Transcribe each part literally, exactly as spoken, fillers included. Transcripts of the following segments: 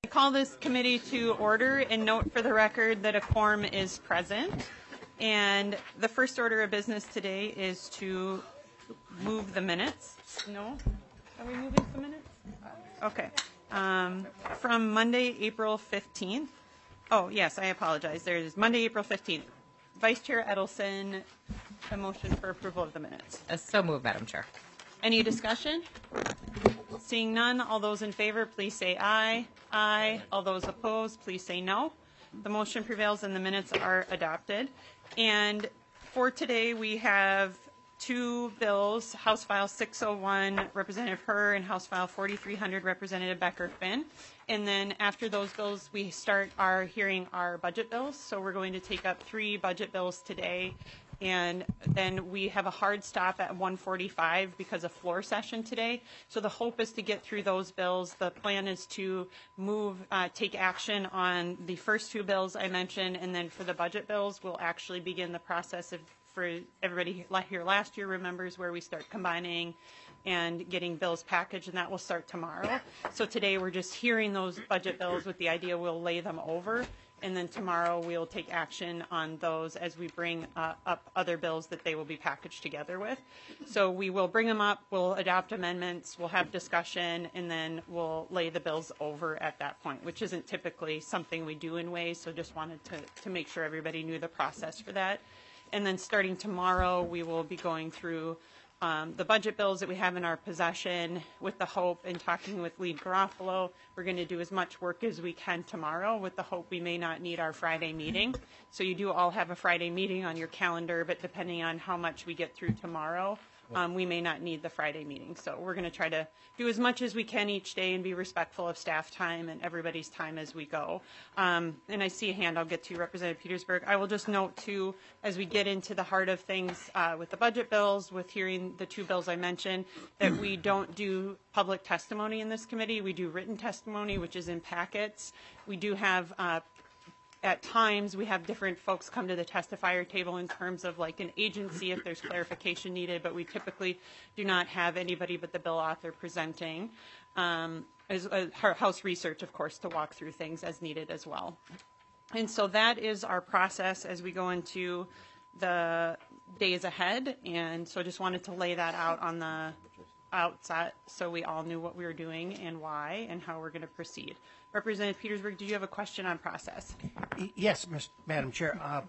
Call this committee to order and note for the record that a quorum is present. And the first order of business today is to move the minutes. No? Are we moving some minutes? Okay. Um, from Monday, April fifteenth. Oh, yes, I apologize. There it is. Monday, April fifteenth. Vice Chair Edelson, a motion for approval of the minutes. Uh, so moved, Madam Chair. Any discussion? Seeing none, all those in favor, please say aye. Aye. All those opposed, please say no. The motion prevails and the minutes are adopted. And for today, we have two bills, House File six oh one, Representative Herr, and House File forty-three hundred, Representative Becker-Finn. And then after those bills, we start our hearing our budget bills. So we're going to take up three budget bills today. And then we have a hard stop at one forty-five because of floor session today. So the hope is to get through those bills. The plan is to move, uh, take action on the first two bills I mentioned, and then for the budget bills, we'll actually begin the process of, for everybody here last year remembers, where we start combining and getting bills packaged, and that will start tomorrow. So today we're just hearing those budget bills with the idea we'll lay them over. And then tomorrow we'll take action on those as we bring uh, up other bills that they will be packaged together with. So we will bring them up, we'll adopt amendments, we'll have discussion, and then we'll lay the bills over at that point, which isn't typically something we do in ways, so just wanted to, to make sure everybody knew the process for that. And then starting tomorrow, we will be going through Um, the budget bills that we have in our possession with the hope, and talking with Lead Garofalo, we're going to do as much work as we can tomorrow with the hope we may not need our Friday meeting. So you do all have a Friday meeting on your calendar, but depending on how much we get through tomorrow, um, we may not need the Friday meeting. So we're going to try to do as much as we can each day and be respectful of staff time and everybody's time as we go. Um, and I see a hand I'll get to, Representative Petersburg. I will just note, too, as we get into the heart of things uh, with the budget bills, with hearing the two bills I mentioned, that we don't do public testimony in this committee. We do written testimony, which is in packets. We do have uh, at times we have different folks come to the testifier table in terms of like an agency if there's clarification needed, but we typically do not have anybody but the bill author presenting. Um, as, as House research, of course, to walk through things as needed as well. And so that is our process as we go into the days ahead. And so I just wanted to lay that out on the outset so we all knew what we were doing and why and how we're going to proceed. Representative Petersburg, did you have a question on process? Yes, Miz Madam Chair. Uh,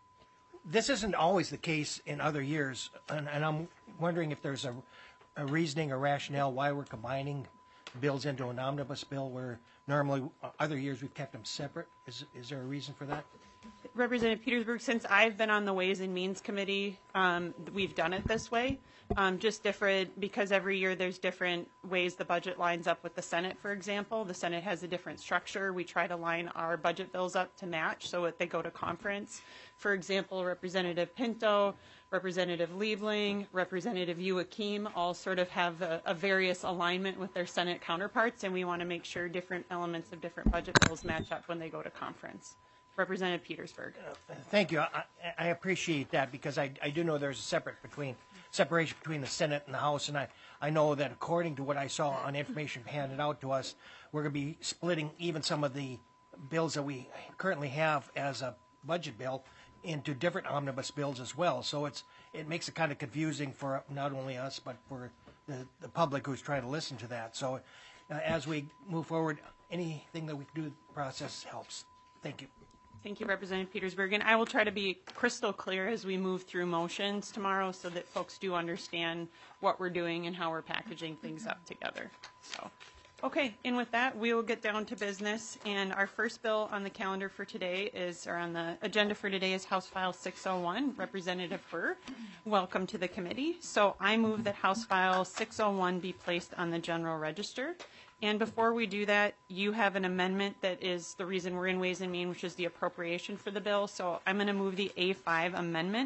this isn't always the case in other years, and, and I'm wondering if there's a, a reasoning or rationale why we're combining bills into an omnibus bill where normally uh, other years we've kept them separate. Is, is there a reason for that? Representative Petersburg, since I've been on the Ways and Means Committee, um, we've done it this way. Um, just different, because every year there's different ways the budget lines up with the Senate, for example. The Senate has a different structure. We try to line our budget bills up to match so that they go to conference. For example, Representative Pinto, Representative Liebling, Representative Youakim all sort of have a, a various alignment with their Senate counterparts, and we want to make sure different elements of different budget bills match up when they go to conference. Representative Petersburg. Uh, thank you. I, I appreciate that because I, I do know there's a separate between separation between the Senate and the House, and I, I know that according to what I saw on information handed out to us, we're going to be splitting even some of the bills that we currently have as a budget bill into different omnibus bills as well. So it's it makes it kind of confusing for not only us but for the, the public who's trying to listen to that. So uh, as we move forward, anything that we can do in the process helps. Thank you. Thank you, Representative Petersburg. And I will try to be crystal clear as we move through motions tomorrow so that folks do understand what we're doing and how we're packaging things up together. So, okay, and with that, we will get down to business. And our first bill on the calendar for today is, or on the agenda for today is House File six oh one, Representative Herr. Welcome to the committee. So I move that House File six oh one be placed on the general register. And before we do that, you have an amendment that is the reason we're in Ways and Means, which is the appropriation for the bill. So I'm going to move the A five amendment.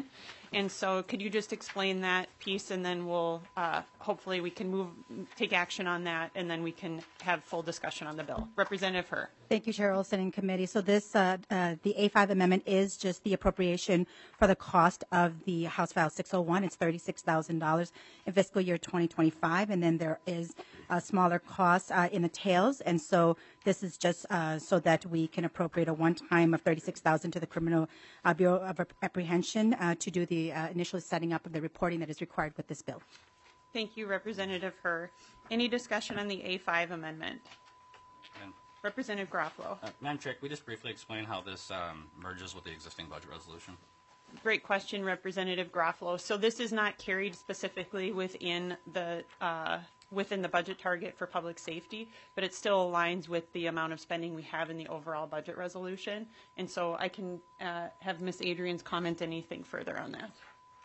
And so could you just explain that piece, and then we'll, uh, hopefully we can move, take action on that, and then we can have full discussion on the bill. Representative Herr. Thank you, Chair Olson and committee. So this, uh, uh, the A five amendment is just the appropriation for the cost of the House File six oh one. It's thirty-six thousand dollars in fiscal year twenty twenty-five, and then there is a smaller cost uh, in the tails. And so this is just uh, so that we can appropriate a one-time of thirty-six thousand dollars to the Criminal uh, Bureau of Apprehension uh, to do the uh, initial setting up of the reporting that is required with this bill. Thank you, Representative Herr. Any discussion on the A five amendment? And, Representative Garofalo. uh, Madam Chair, can we just briefly explain how this um, merges with the existing budget resolution? Great question, Representative Garofalo. So this is not carried specifically within the uh, within the budget target for public safety, but it still aligns with the amount of spending we have in the overall budget resolution. And so I can uh, have Miz Adrian's comment anything further on that.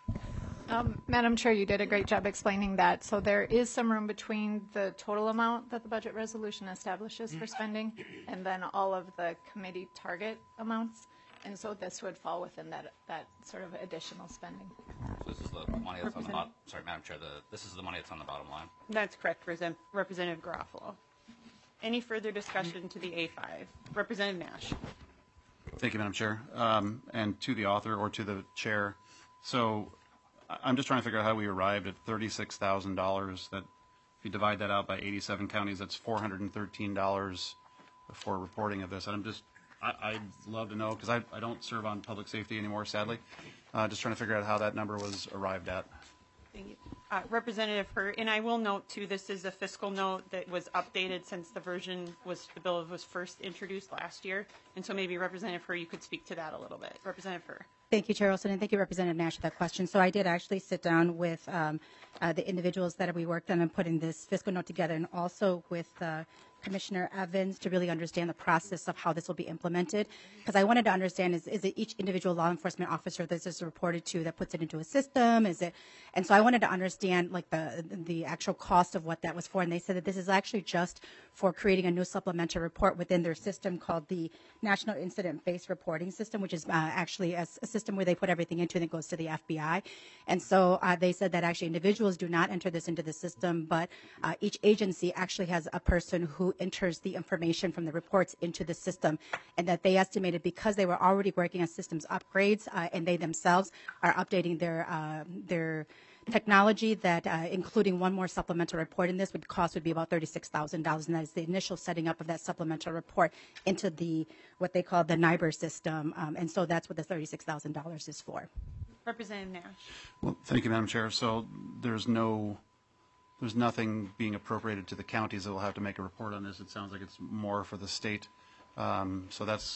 Um, Madam Chair, you did a great job explaining that. So there is some room between the total amount that the budget resolution establishes for spending and then all of the committee target amounts. And so this would fall within that, that sort of additional spending. So this is the money that's on the bottom. Sorry, Madam Chair. The, this is the money that's on the bottom line. That's correct, Represent- Representative Garofalo. Any further discussion to the A five? Representative Nash. Thank you, Madam Chair. Um, and to the author or to the chair. So I- I'm just trying to figure out how we arrived at thirty-six thousand dollars. That if you divide that out by eighty-seven counties, that's four hundred thirteen dollars for reporting of this. And I'm just, I, I'd love to know, because I, I don't serve on public safety anymore, sadly. Uh, just trying to figure out how that number was arrived at. Thank you. Uh, Representative Herr, and I will note too, this is a fiscal note that was updated since the version was, the bill was first introduced last year. And so maybe Representative Herr, you could speak to that a little bit. Representative Herr. Thank you, Chair Olson, and thank you, Representative Nash, for that question. So I did actually sit down with um, uh, the individuals that we worked on and putting this fiscal note together, and also with uh, Commissioner Evans to really understand the process of how this will be implemented. Because I wanted to understand, is, is it each individual law enforcement officer that this is reported to that puts it into a system? Is it? And so I wanted to understand like the the actual cost of what that was for. And they said that this is actually just for creating a new supplemental report within their system called the National Incident-Based Reporting System, which is uh, actually a, a system where they put everything into and it goes to the F B I. And so uh, they said that actually individuals do not enter this into the system, but uh, each agency actually has a person who enters the information from the reports into the system, and that they estimated because they were already working on systems upgrades uh, and they themselves are updating their uh, their technology, that uh, including one more supplemental report in this would cost would be about thirty-six thousand dollars, and that is the initial setting up of that supplemental report into the what they call the N I B R system, um, and so that's what the thirty-six thousand dollars is for. Representative Nash. Well, thank you, Madam Chair. So there's no, there's nothing being appropriated to the counties that will have to make a report on this. It sounds like it's more for the state. Um, so that's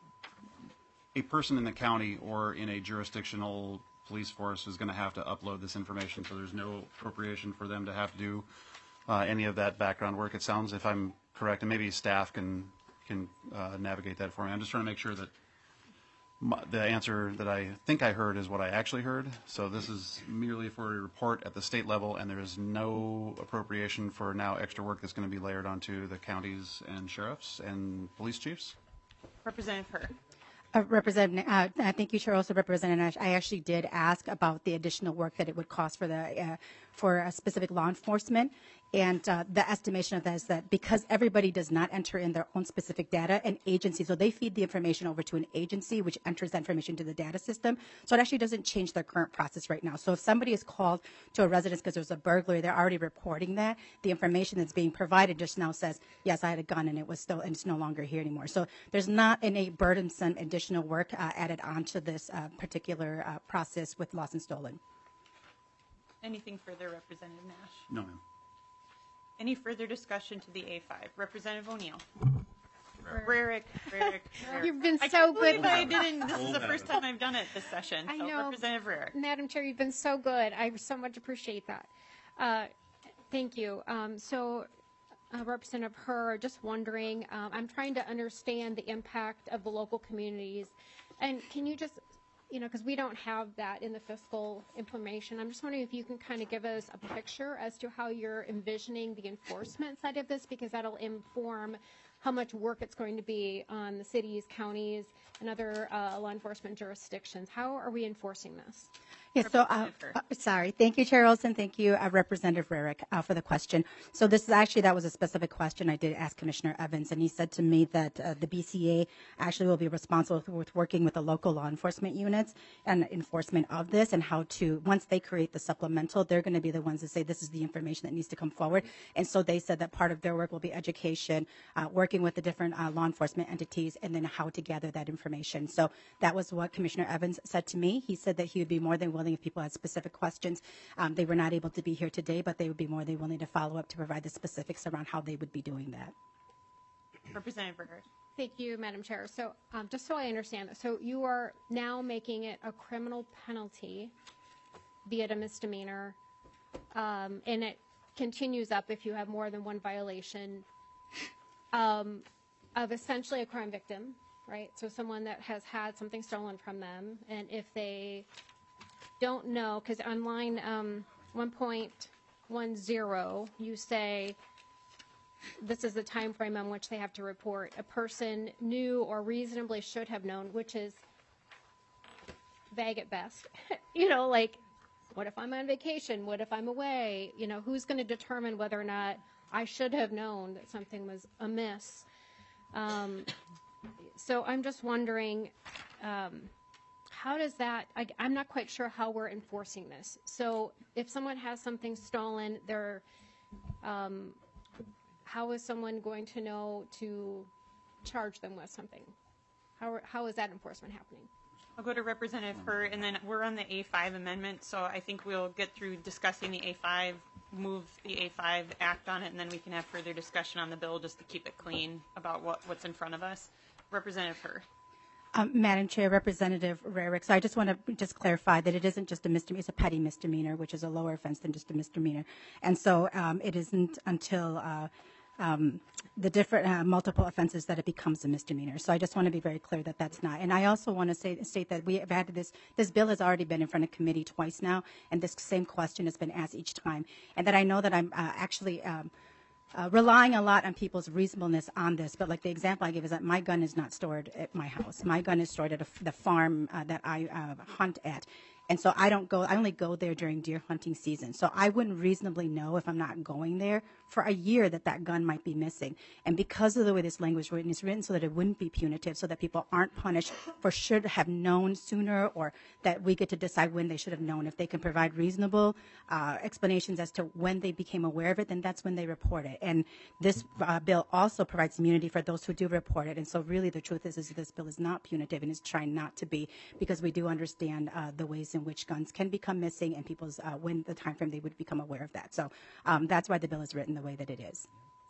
a person in the county or in a jurisdictional police force is going to have to upload this information. So there's no appropriation for them to have to do uh, any of that background work. It sounds, if I'm correct, and maybe staff can can uh, navigate that for me. I'm just trying to make sure that my, the answer that I think I heard is what I actually heard. So this is merely for a report at the state level, and there is no appropriation for now extra work that's going to be layered onto the counties and sheriffs and police chiefs. Representative Herr. Uh, Representative, uh, uh, thank you, Chair. Also, Representative Nash, I actually did ask about the additional work that it would cost for the uh, for a specific law enforcement, and uh, the estimation of that is that because everybody does not enter in their own specific data, an agency, so they feed the information over to an agency which enters that information to the data system. So it actually doesn't change their current process right now. So if somebody is called to a residence because there's a burglary, they're already reporting that. The information that's being provided just now says, yes, I had a gun and it was still, and it's no longer here anymore. So there's not any burdensome additional work uh, added onto this uh, particular uh, process with lost and stolen. Anything further, Representative Nash? No, ma'am. Any further discussion to the A five? Representative O'Neill. Rarick, Rarick, Rarick. You've been I so can't good. believe I didn't. This is the first time I've done it this session. I So know. Representative Rarick. Madam Chair, you've been so good. I so much appreciate that. Uh, thank you. Um, so, uh, Representative Herr, just wondering, um, I'm trying to understand the impact of the local communities. And can you just, you know, because we don't have that in the fiscal information, I'm just wondering if you can kind of give us a picture as to how you're envisioning the enforcement side of this, because that'll inform how much work it's going to be on the cities, counties, and other uh, law enforcement jurisdictions. How are we enforcing this? Yeah, so, uh, Representative Hur. uh, sorry. Thank you, Chair Olson. Thank you, uh, Representative Rarick, uh, for the question. So this is actually, that was a specific question I did ask Commissioner Evans, and he said to me that uh, the B C A actually will be responsible with, with working with the local law enforcement units and enforcement of this, and how to, once they create the supplemental, they're going to be the ones that say this is the information that needs to come forward. And so they said that part of their work will be education, uh, working with the different uh, law enforcement entities, and then how to gather that information. So that was what Commissioner Evans said to me. He said that he would be more than willing if people had specific questions. Um, they were not able to be here today, but they would be more than willing to follow up to provide the specifics around how they would be doing that. Representative Berger. Thank you, Madam Chair. So um, just so I understand, so you are now making it a criminal penalty, be it a misdemeanor, um, and it continues up if you have more than one violation um, of essentially a crime victim, right? So someone that has had something stolen from them, and if they don't know, because on line um, one point one zero, you say this is the time frame on which they have to report. A person knew or reasonably should have known, which is vague at best. You know, like, what if I'm on vacation? What if I'm away? You know, who's going to determine whether or not I should have known that something was amiss? Um, so I'm just wondering, um, how does that, I, I'm not quite sure how we're enforcing this. So if someone has something stolen, they're, um, how is someone going to know to charge them with something? How, how is that enforcement happening? I'll go to Representative Hur, and then we're on the A five amendment, so I think we'll get through discussing the A five, move the A five, act on it, and then we can have further discussion on the bill just to keep it clean about what, what's in front of us. Representative Hur. Um, Madam Chair, Representative Rarick, so I just want to just clarify that it isn't just a misdemeanor, it's a petty misdemeanor, which is a lower offense than just a misdemeanor. And so um, it isn't until uh, um, the different uh, multiple offenses that it becomes a misdemeanor. So I just want to be very clear that that's not. And I also want to say, state that we have had this, this bill has already been in front of committee twice now, and this same question has been asked each time. And that I know that I'm uh, actually um, Uh, relying a lot on people's reasonableness on this, but like the example I give is that my gun is not stored at my house. My gun is stored at a, the farm uh, that I uh, hunt at. And so I don't go, I only go there during deer hunting season. So I wouldn't reasonably know if I'm not going there for a year that that gun might be missing. And because of the way this language is written, it's written so that it wouldn't be punitive, so that people aren't punished for should have known sooner, or that we get to decide when they should have known. If they can provide reasonable uh, explanations as to when they became aware of it, then that's when they report it. And this uh, bill also provides immunity for those who do report it. And so really the truth is, is this bill is not punitive, and is trying not to be, because we do understand uh, the ways in which guns can become missing, and people's uh, when the time frame they would become aware of that. So um, that's why the bill is written the way that it is.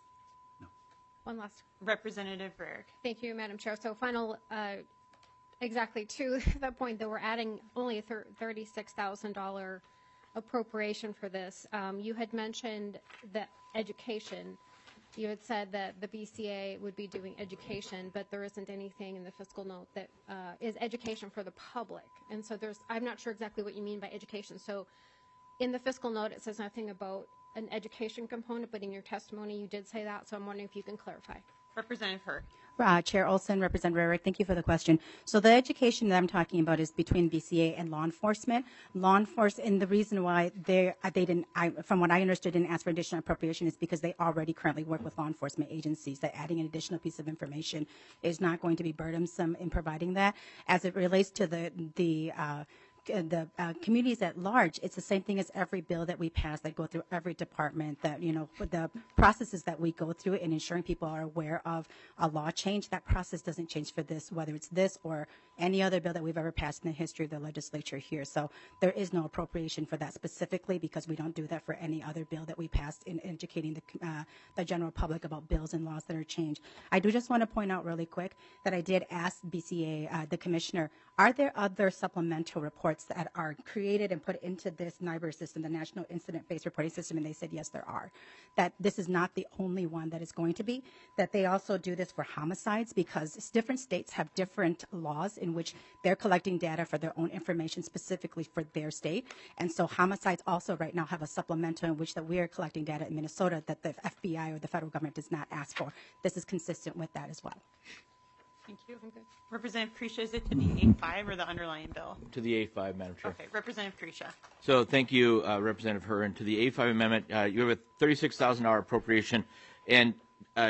One last. Representative Rarick. Thank you, Madam Chair. So final, uh, exactly to the point that we're adding only a thirty-six thousand dollars appropriation for this. Um, you had mentioned that education. You had said that the B C A would be doing education, but there isn't anything in the fiscal note that uh, is education for the public. And so there's, I'm not sure exactly what you mean by education. So in the fiscal note, it says nothing about an education component, but in your testimony, you did say that. So I'm wondering if you can clarify. Representative Hur. Uh, Chair Olson, Representative Rarick, thank you for the question. So the education that I'm talking about is between B C A and law enforcement. Law enforcement, and the reason why they they didn't, I, from what I understood, didn't ask for additional appropriation is because they already currently work with law enforcement agencies. That adding an additional piece of information is not going to be burdensome in providing that. As it relates to the the uh, the uh, communities at large, it's the same thing as every bill that we pass that go through every department, that, you know, with the processes that we go through in ensuring people are aware of a law change. That process doesn't change for this, whether it's this or any other bill that we've ever passed in the history of the legislature here. So there is no appropriation for that specifically, because we don't do that for any other bill that we passed in educating the, uh, the general public about bills and laws that are changed. I do just want to point out really quick that I did ask B C A, uh, the commissioner, are there other supplemental reports that are created and put into this NIBR system, the National Incident-Based Reporting System? And they said, yes, there are. That this is not the only one that is going to be, that they also do this for homicides, because different states have different laws in which they're collecting data for their own information specifically for their state. And so homicides also right now have a supplemental in which that we are collecting data in Minnesota that the F B I or the federal government does not ask for. This is consistent with that as well. Thank you. Representative Kresha, is it to the A five or the underlying bill? To the A five, Madam Chair. Okay, Representative Kresha. So thank you, uh, Representative Herron. To the A five amendment, uh, you have a thirty-six thousand dollars appropriation, and uh,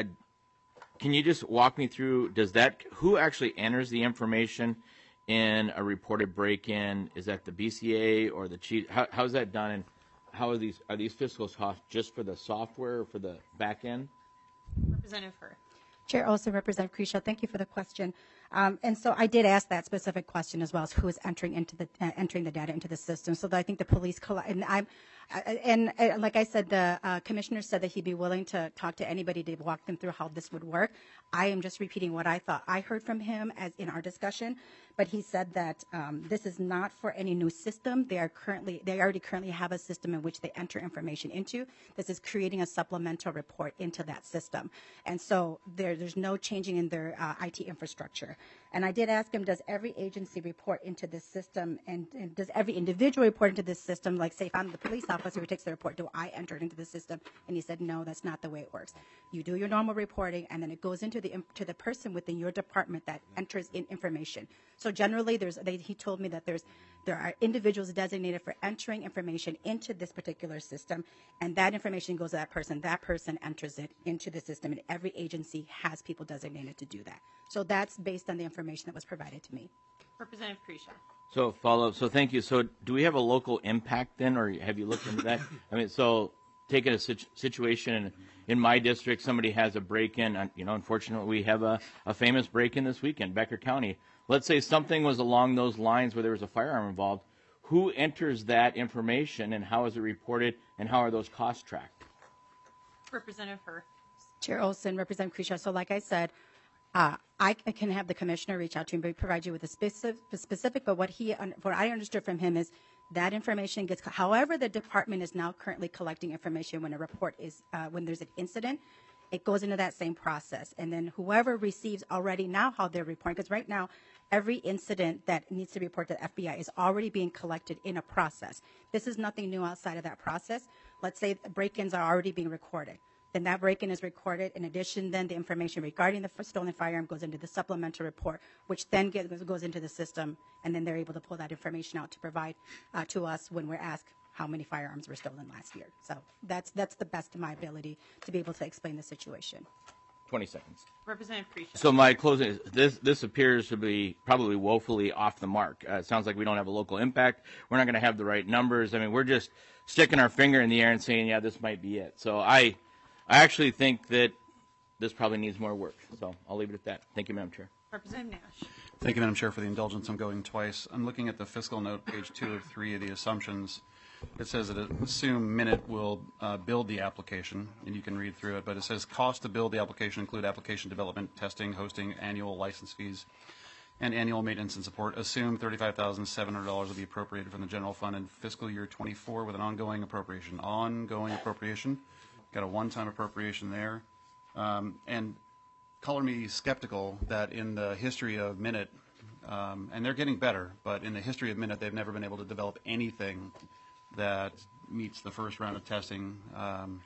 can you just walk me through? Does that who actually enters the information in a reported break-in? Is that the B C A or the chief? How, how is that done? And how are these are these fiscal costs just for the software or for the back end? Representative Herr. Chair Olson, Representative Kresha, thank you for the question. Um, and so I did ask that specific question as well as who is entering into the uh, entering the data into the system. So that I think the police coll- and I'm uh, and uh, like I said, the uh, commissioner said that he'd be willing to talk to anybody to walk them through how this would work. I am just repeating what I thought I heard from him as in our discussion, but he said that um, this is not for any new system. They are currently they already currently have a system in which they enter information into. This is creating a supplemental report into that system, and so there, there's no changing in their uh, I T infrastructure. And I did ask him, does every agency report into this system, and, and does every individual report into this system? Like, say, if I'm the police officer who takes the report, do I enter it into the system? And he said, no, that's not the way it works. You do your normal reporting, and then it goes into the to the person within your department that enters in information. So generally, there's they, he told me that there's there are individuals designated for entering information into this particular system, and that information goes to that person. That person enters it into the system, and every agency has people designated to do that. So that's based on the information that was provided to me. Representative Kresha. So follow. So thank you. So do we have a local impact then, or have you looked into that? I mean, so taking a situ- situation in, in my district, somebody has a break-in. You know, unfortunately, we have a, a famous break-in this weekend, Becker County. Let's say something was along those lines where there was a firearm involved. Who enters that information, and how is it reported, and how are those costs tracked? Representative Herr. Chair Olson, Representative Kresha. So like I said, uh, I can have the commissioner reach out to him and provide you with a specific, specific, but what he, what I understood from him is that information gets, however the department is now currently collecting information when a report is, uh, when there's an incident, it goes into that same process. And then whoever receives already now how they're reporting, because right now, every incident that needs to be reported to the F B I is already being collected in a process. This is nothing new outside of that process. Let's say break-ins are already being recorded. Then that break-in is recorded. In addition, then the information regarding the stolen firearm goes into the supplemental report, which then gets, goes into the system, and then they're able to pull that information out to provide uh, to us when we're asked how many firearms were stolen last year. So that's that's the best of my ability to be able to explain the situation. twenty seconds. Representative Kresha. So my closing is this, this appears to be probably woefully off the mark. Uh, it sounds like we don't have a local impact. We're not going to have the right numbers. I mean, we're just sticking our finger in the air and saying, yeah, this might be it. So I, I actually think that this probably needs more work. So I'll leave it at that. Thank you, Madam Chair. Representative Nash. Thank you, Madam Chair, for the indulgence. I'm going twice. I'm looking at the fiscal note, page two of three of the assumptions. It says that it assume Minute will uh, build the application, and you can read through it, but it says cost to build the application include application development, testing, hosting, annual license fees, and annual maintenance and support. Assume thirty-five thousand seven hundred dollars will be appropriated from the general fund in fiscal year twenty-four with an ongoing appropriation. Ongoing appropriation. Got a one-time appropriation there. Um, and color me skeptical that in the history of Minute, um, and they're getting better, but in the history of Minute, they've never been able to develop anything that meets the first round of testing. Um,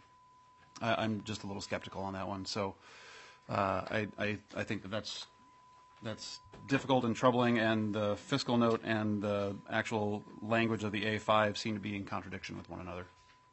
I, I'm just a little skeptical on that one. So uh, I, I, I think that that's, that's difficult and troubling, and the fiscal note and the actual language of the A five seem to be in contradiction with one another.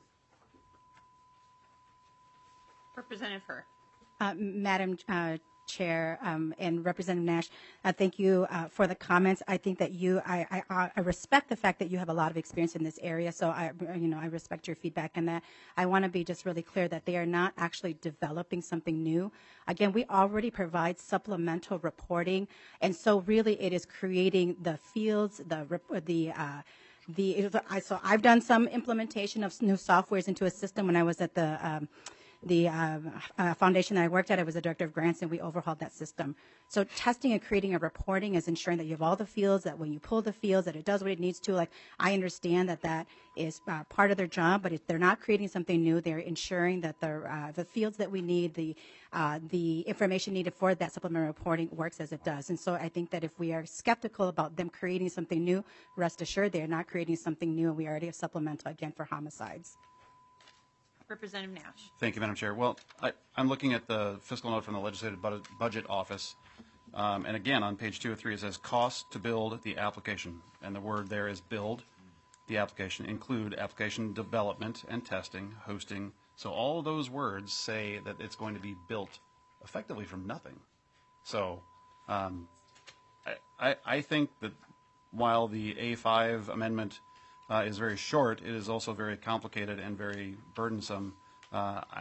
Representative Herr. Uh, Madam uh, Chair um, and Representative Nash, uh, thank you uh, for the comments. I think that you, I, I, I respect the fact that you have a lot of experience in this area, so I, you know, I respect your feedback on that. I want to be just really clear that they are not actually developing something new. Again, we already provide supplemental reporting, and so really it is creating the fields, the the. Uh, the I, so I've done some implementation of new softwares into a system when I was at the. Um, The uh, uh, foundation that I worked at, I was the director of grants, and we overhauled that system. So testing and creating a reporting is ensuring that you have all the fields, that when you pull the fields, that it does what it needs to. Like, I understand that that is uh, part of their job, but if they're not creating something new, they're ensuring that the uh, the fields that we need, the uh, the information needed for that supplementary reporting works as it does. And so I think that if we are skeptical about them creating something new, rest assured they are not creating something new, and we already have supplemental, again, for homicides. Representative Nash. Thank you, Madam Chair. Well, I, I'm looking at the fiscal note from the Legislative Budget Office, Um, and again, on page two of three, it says cost to build the application. And the word there is build the application, include application development and testing, hosting. So all those words say that it's going to be built effectively from nothing. So um, I, I, I think that while the A five amendment uh, is very short, it is also very complicated and very burdensome. Uh, I,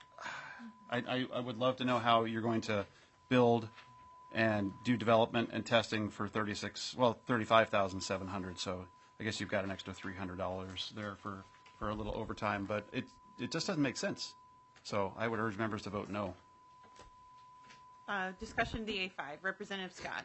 I, I would love to know how you're going to build and do development and testing for thirty-six, well, thirty-five thousand seven hundred. So I guess you've got an extra three hundred dollars there for, for a little overtime, but it, it just doesn't make sense. So I would urge members to vote no. Uh, discussion of the A five. Representative Scott.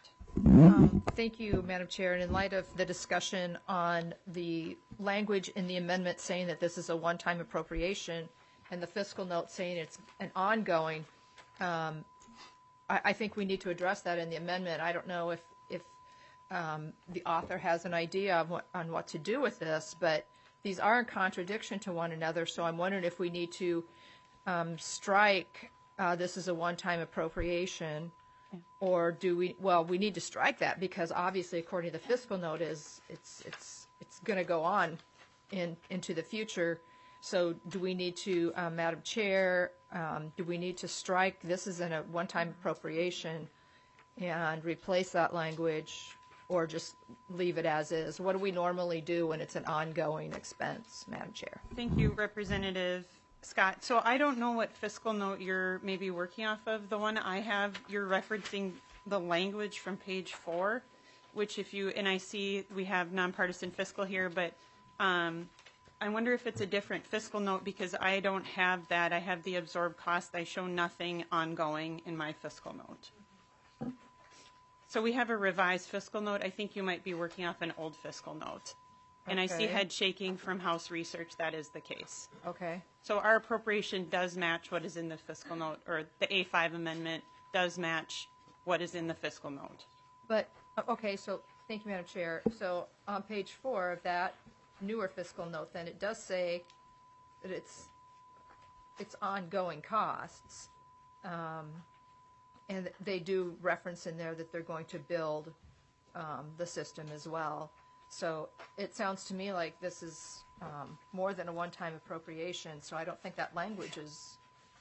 Thank you, Madam Chair. And in light of the discussion on the language in the amendment saying that this is a one-time appropriation and the fiscal note saying it's an ongoing, um, I, I think we need to address that in the amendment. I don't know if, if um, the author has an idea of what, on what to do with this, but these are in contradiction to one another. So I'm wondering if we need to um, strike uh, this is a one-time appropriation. Or do we, well, we need to strike that because obviously according to the fiscal note is, it's, it's, it's going to go on in, into the future. So do we need to, uh, Madam Chair, um, do we need to strike this is in a one-time appropriation and replace that language or just leave it as is? What do we normally do when it's an ongoing expense, Madam Chair? Thank you, Representative Scott. So I don't know what fiscal note you're maybe working off of. The one I have, you're referencing the language from page four, which if you, and I see we have nonpartisan fiscal here, but um, I wonder if it's a different fiscal note because I don't have that. I have the absorbed cost. I show nothing ongoing in my fiscal note. So we have a revised fiscal note. I think you might be working off an old fiscal note. And I see Okay. head shaking from House Research. That is the case. Okay. So our appropriation does match what is in the fiscal note, or the A five amendment does match what is in the fiscal note. But, uh, okay, so, thank you, Madam Chair. So on page four of that newer fiscal note, then it does say that it's, it's ongoing costs. Um, and they do reference in there that they're going to build um, the system as well. So it sounds to me like this is um, more than a one-time appropriation, so I don't think that language is,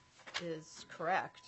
is correct.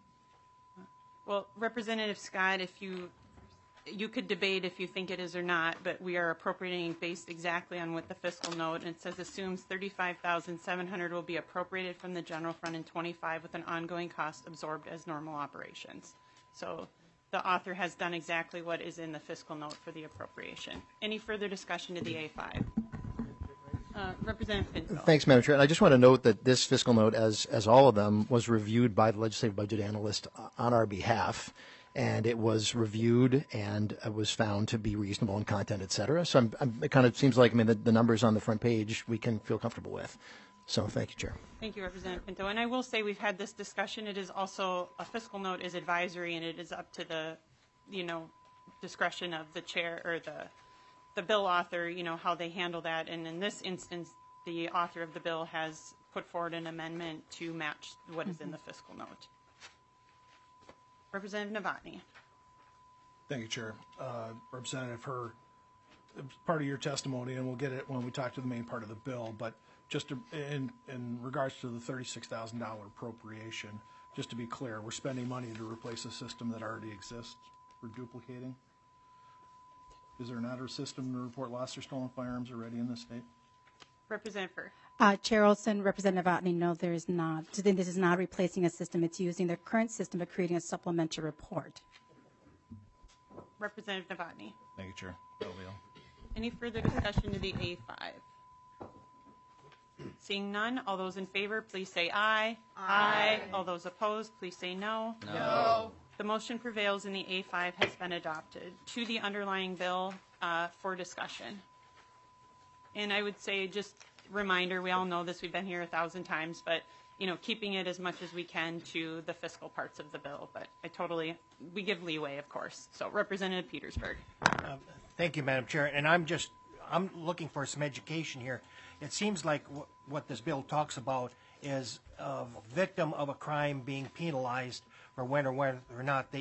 Well, Representative Scott, if you, you could debate if you think it is or not, but we are appropriating based exactly on what the fiscal note, and it says assumes thirty-five thousand seven hundred will be appropriated from the general fund in twenty-five with an ongoing cost absorbed as normal operations. So the author has done exactly what is in the fiscal note for the appropriation. Any further discussion to the A five? Uh, Representative Pinto. Thanks, Madam Chair. And I just want to note that this fiscal note, as as all of them, was reviewed by the legislative budget analyst on our behalf, and it was reviewed and uh, was found to be reasonable in content, et cetera. So I'm, I'm, it kind of seems like I mean the, the numbers on the front page we can feel comfortable with. So thank you, Chair. Thank you, Representative Pinto. And I will say we've had this discussion. It is also, a fiscal note is advisory, and it is up to the, you know, discretion of the chair or the, the bill author, you know, how they handle that. And in this instance, the author of the bill has put forward an amendment to match what is in the fiscal note. Representative Novotny. Thank you, Chair. Uh, Representative Herr, part of your testimony, and we'll get it when we talk to the main part of the bill, but just to, in, in regards to the thirty-six thousand dollars appropriation, just to be clear, we're spending money to replace a system that already exists. We're duplicating. Is there not a system to report lost or stolen firearms already in this state? Representative Herr. Uh, Chair Olson, Representative Otney, no, there is not. So then this is not replacing a system. It's using their current system but creating a supplemental report. Representative Novotny. Thank you, Chair. L V L. Any further discussion to the A five? Seeing none, all those in favor, please say aye. Aye. All those opposed, please say no. No. The motion prevails and the A five has been adopted. To the underlying bill uh, for discussion. And I would say, just reminder, we all know this, we've been here a thousand times, but you know, keeping it as much as we can to the fiscal parts of the bill. But I totally, we give leeway, of course. So Representative Petersburg. Um, Thank you, Madam Chair. And I'm just, I'm looking for some education here. It seems like w- what this bill talks about is a victim of a crime being penalized for when or whether or not they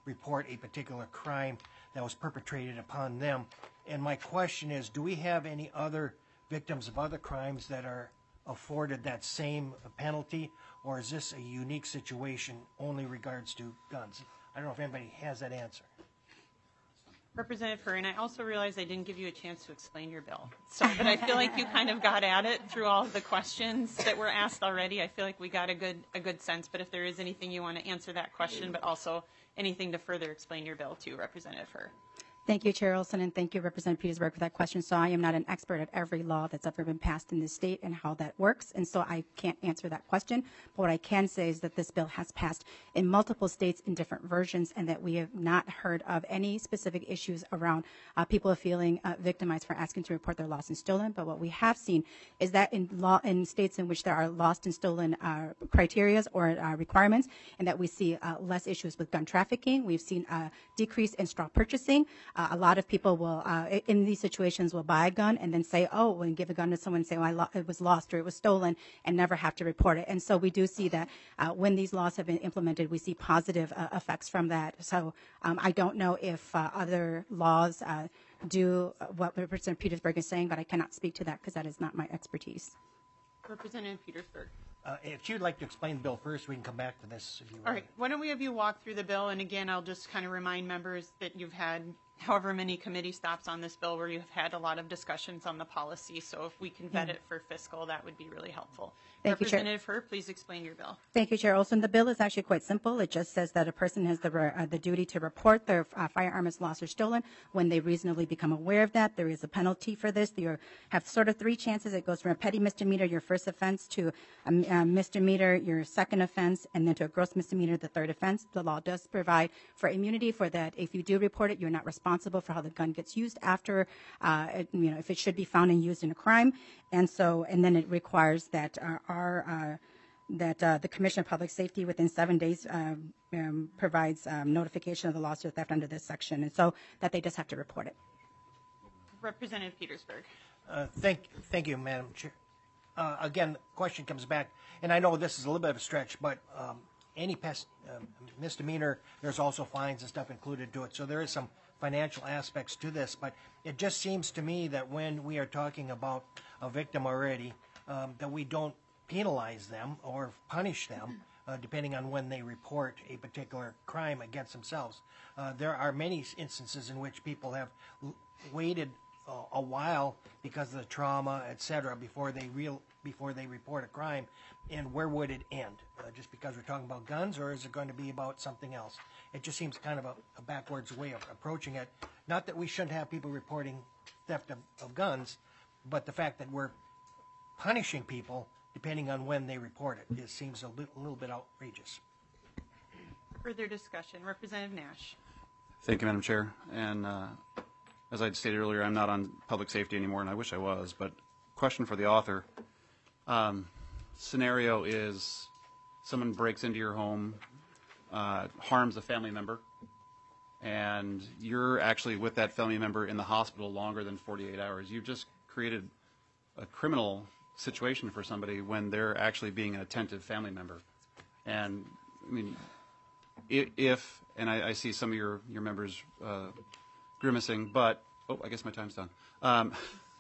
report a particular crime that was perpetrated upon them. And my question is, do we have any other victims of other crimes that are afforded that same penalty, or is this a unique situation only regards to guns? I don't know if anybody has that answer. Representative Furr, and I also realize I didn't give you a chance to explain your bill. So, but I feel like you kind of got at it through all of the questions that were asked already. I feel like we got a good a good sense. But if there is anything you want to answer that question, but also anything to further explain your bill to Representative Furr. Thank you, Chair Olson, and thank you, Representative Petersburg, for that question. So I am not an expert at every law that's ever been passed in this state and how that works, and so I can't answer that question. But what I can say is that this bill has passed in multiple states in different versions, and that we have not heard of any specific issues around uh, people feeling uh, victimized for asking to report their lost and stolen. But what we have seen is that in law in states in which there are lost and stolen uh, criterias or uh, requirements, and that we see uh, less issues with gun trafficking. We've seen a decrease in straw purchasing. Uh, a lot of people will, uh, in these situations, will buy a gun and then say, oh, when give a gun to someone and say, oh, I lo- it was lost or it was stolen, and never have to report it. And so we do see that uh, when these laws have been implemented, we see positive uh, effects from that. So um, I don't know if uh, other laws uh, do what Representative Petersburg is saying, but I cannot speak to that because that is not my expertise. Representative Petersburg. Uh, if you'd like to explain the bill first, we can come back to this if you want. All right. Why don't we have you walk through the bill? And again, I'll just kind of remind members that you've had however many committee stops on this bill where you've had a lot of discussions on the policy. So if we can vet Yeah. it for fiscal, that would be really helpful. Thank you, Chair. Representative Furr, please explain your bill. Thank you, Chair Olson. The bill is actually quite simple. It just says that a person has the re- uh, the duty to report their uh, firearm is lost or stolen when they reasonably become aware of that. There is a penalty for this. You have sort of three chances. It goes from a petty misdemeanor, your first offense, to a, a misdemeanor, your second offense, and then to a gross misdemeanor, the third offense. The law does provide for immunity for that. If you do report it, you're not responsible for how the gun gets used after, uh, it, you know, if it should be found and used in a crime. And so, and then it requires that uh, our uh, that uh, the Commission of Public Safety within seven days um, um, provides um, notification of the loss or theft under this section, and so that they just have to report it. Representative Petersburg. Uh, thank, thank you, Madam Chair. Uh, again, the question comes back, and I know this is a little bit of a stretch, but um, any pest, um, misdemeanor, there's also fines and stuff included to it, so there is some financial aspects to this, but it just seems to me that when we are talking about a victim already, um, that we don't penalize them or punish them uh, depending on when they report a particular crime against themselves. Uh, there are many instances in which people have l- waited uh, a while because of the trauma, et cetera, before they real before they report a crime. And where would it end? Uh, just because we're talking about guns, or is it going to be about something else? It just seems kind of a, a backwards way of approaching it. Not that we shouldn't have people reporting theft of, of guns, but the fact that we're punishing people depending on when they report it, it seems a li- little bit outrageous. Further discussion. Representative Nash. Thank you, Madam Chair. And uh, as I stated earlier, I'm not on public safety anymore, and I wish I was. But question for the author. Um, scenario is someone breaks into your home, uh, harms a family member, and you're actually with that family member in the hospital longer than forty-eight hours. You've just created a criminal situation for somebody when they're actually being an attentive family member. And, I mean, if, and I, I see some of your, your members uh, grimacing, but, oh, I guess my time's done. Um,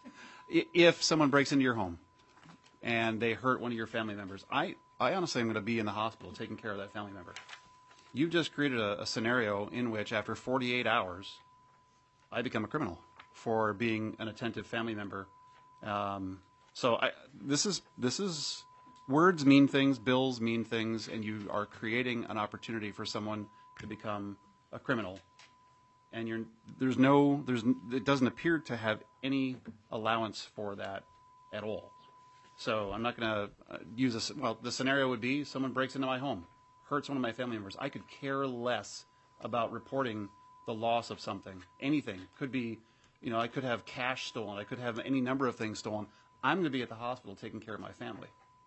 if someone breaks into your home and they hurt one of your family members, I, I honestly am going to be in the hospital taking care of that family member. You've just created a, a scenario in which after forty-eight hours, I become a criminal for being an attentive family member. Um, so I, this is this is words mean things, bills mean things, and you are creating an opportunity for someone to become a criminal. And you're there's no there's it doesn't appear to have any allowance for that at all. So I'm not going to uh, use this. Well, the scenario would be someone breaks into my home, hurts one of my family members. I could care less about reporting the loss of something. Anything could be, you know, I could have cash stolen. I could have any number of things stolen. I'm going to be at the hospital taking care of my family.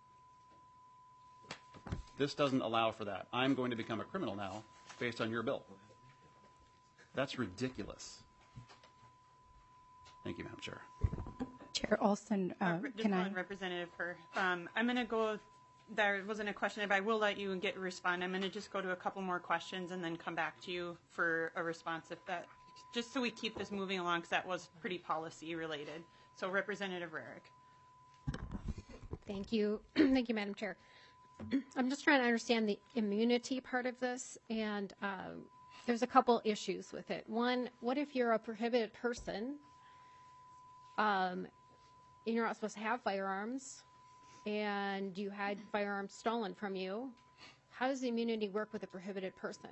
This doesn't allow for that. I'm going to become a criminal now based on your bill. That's ridiculous. Thank you, Madam Chair. Chair Olson, uh, Rep- just can I? one Representative Furr. Um, I'm going to go there wasn't a question, but I will let you get respond. I'm going to just go to a couple more questions and then come back to you for a response if that, just so we keep this moving along, because that was pretty policy related. So Representative Rarick. Thank you. Thank you, Madam Chair. I'm just trying to understand the immunity part of this, and uh, there's a couple issues with it. One, what if you're a prohibited person, um, and you're not supposed to have firearms, and you had firearms stolen from you? How does the immunity work with a prohibited person?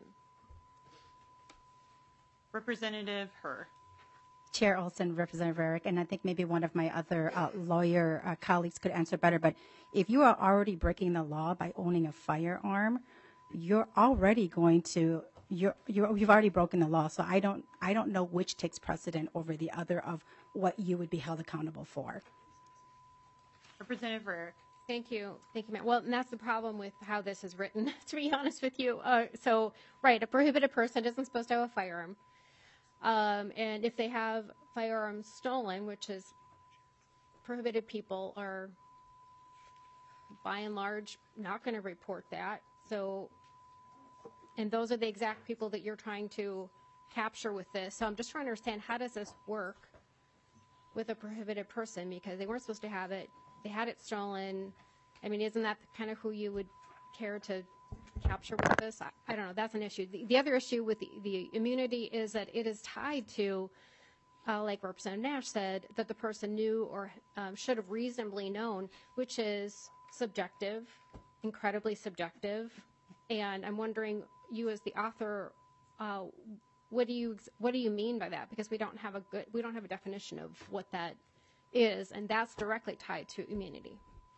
Representative Herr. Chair Olson, Representative Rarick, and I think maybe one of my other uh, lawyer uh, colleagues could answer better, but if you are already breaking the law by owning a firearm, you're already going to, you're, you're, you've already broken the law, so I don't, I don't know which takes precedent over the other of what you would be held accountable for. Representative Rarick. Thank you. Thank you, Matt. Well, and that's the problem with how this is written, to be honest with you. Uh, so, right, a prohibited person isn't supposed to have a firearm. Um, and if they have firearms stolen, which is prohibited people are by and large not going to report that. So, and those are the exact people that you're trying to capture with this. So I'm just trying to understand, how does this work with a prohibited person? Because they weren't supposed to have it. They had it stolen. I mean, isn't that kind of who you would care to capture with this? I, I don't know. That's an issue. The, the other issue with the, the immunity is that it is tied to, uh, like Representative Nash said, that the person knew or um, should have reasonably known, which is subjective, incredibly subjective. And I'm wondering, you as the author, uh, what do you what do you mean by that? Because we don't have a good we don't have a definition of what that is, and that's directly tied to immunity.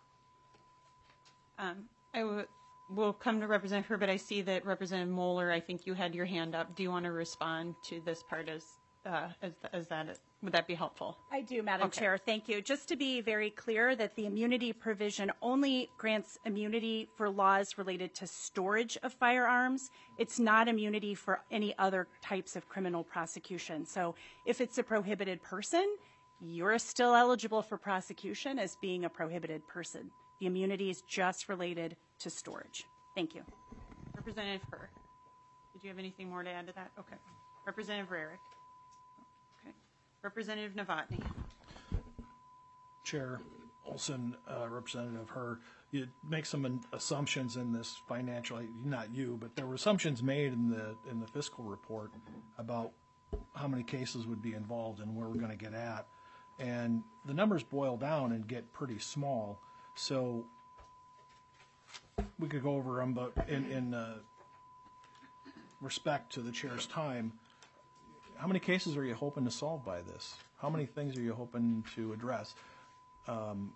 Um, I w- will come to Representative Herr, but I see that Representative Moeller, I think you had your hand up. Do you want to respond to this part as uh, as, as that? Would that be helpful? I do, Madam Okay. Chair. Thank you. Just to be very clear that the immunity provision only grants immunity for laws related to storage of firearms. It's not immunity for any other types of criminal prosecution. So if it's a prohibited person, you're still eligible for prosecution as being a prohibited person. The immunity is just related to storage. Thank you. Representative Herr, did you have anything more to add to that? Okay. Representative Rarick. Okay. Representative Novotny. Chair Olson, uh, Representative Herr, you make some assumptions in this financial, not you, but there were assumptions made in the in the fiscal report about how many cases would be involved and where we're going to get at. And the numbers boil down and get pretty small. So we could go over them, but in, in uh, respect to the chair's time, how many cases are you hoping to solve by this? How many things are you hoping to address? Um,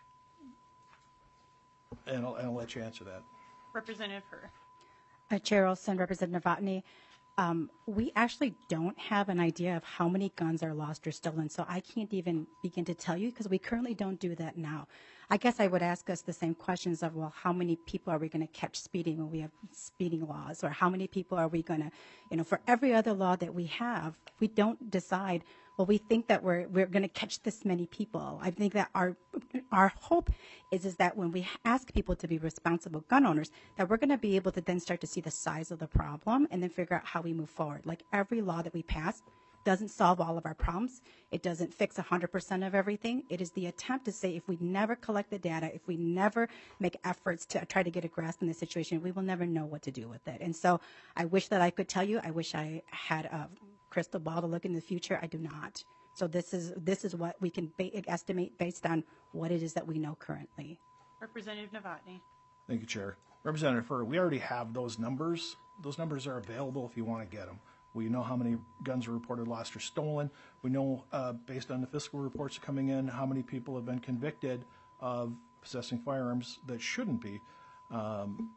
and, I'll, and I'll let you answer that. Representative Herr. Uh, Chair Olson, Representative Novotny, um, we actually don't have an idea of how many guns are lost or stolen, so I can't even begin to tell you because we currently don't do that now. I guess I would ask us the same questions of, well, how many people are we going to catch speeding when we have speeding laws, or how many people are we going to, you know, for every other law that we have, we don't decide, well, we think that we're we're going to catch this many people. I think that our our hope is is that when we ask people to be responsible gun owners, that we're going to be able to then start to see the size of the problem and then figure out how we move forward. Like every law that we pass doesn't solve all of our problems. It doesn't fix one hundred percent of everything. It is the attempt to say if we never collect the data, if we never make efforts to try to get a grasp in the situation, we will never know what to do with it. And so I wish that I could tell you. I wish I had a crystal ball to look in the future. I do not. So this is this is what we can ba- estimate based on what it is that we know currently. Representative Novotny. Thank you, Chair. Representative Herr, we already have those numbers. Those numbers are available if you want to get them. We know how many guns are reported lost or stolen. We know, uh, based on the fiscal reports coming in, how many people have been convicted of possessing firearms that shouldn't be. Um,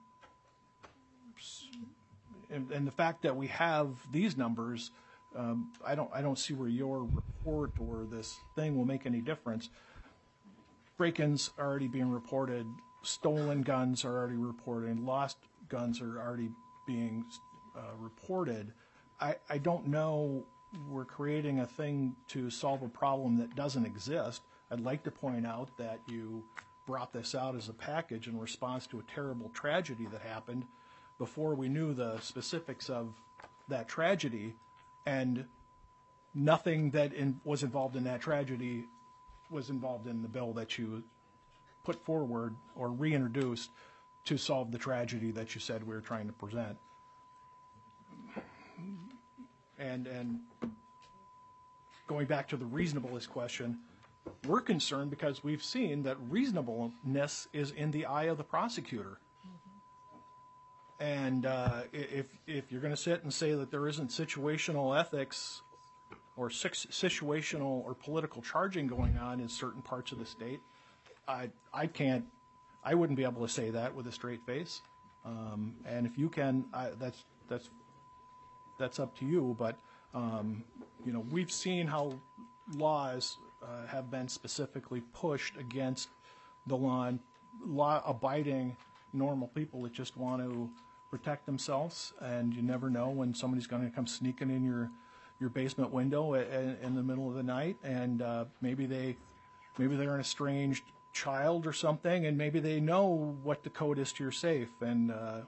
and, and the fact that we have these numbers, um, I don't, I don't see where your report or this thing will make any difference. Break-ins are already being reported. Stolen guns are already reported. Lost guns are already being uh, reported. I, I don't know, we're creating a thing to solve a problem that doesn't exist. I'd like to point out that you brought this out as a package in response to a terrible tragedy that happened before we knew the specifics of that tragedy, and nothing that in, was involved in that tragedy was involved in the bill that you put forward or reintroduced to solve the tragedy that you said we were trying to present. And, and going back to the reasonableness question, we're concerned because we've seen that reasonableness is in the eye of the prosecutor. And uh, if, if you're going to sit and say that there isn't situational ethics or situational or political charging going on in certain parts of the state, I, I can't, I wouldn't be able to say that with a straight face. Um, and if you can, I, that's, that's, that's up to you. But, um, you know, we've seen how laws uh, have been specifically pushed against the law, law-abiding normal people that just want to protect themselves, and you never know when somebody's going to come sneaking in your your basement window in, in the middle of the night, and uh, maybe they maybe they're an estranged child or something, and maybe they know what the code is to your safe, and uh,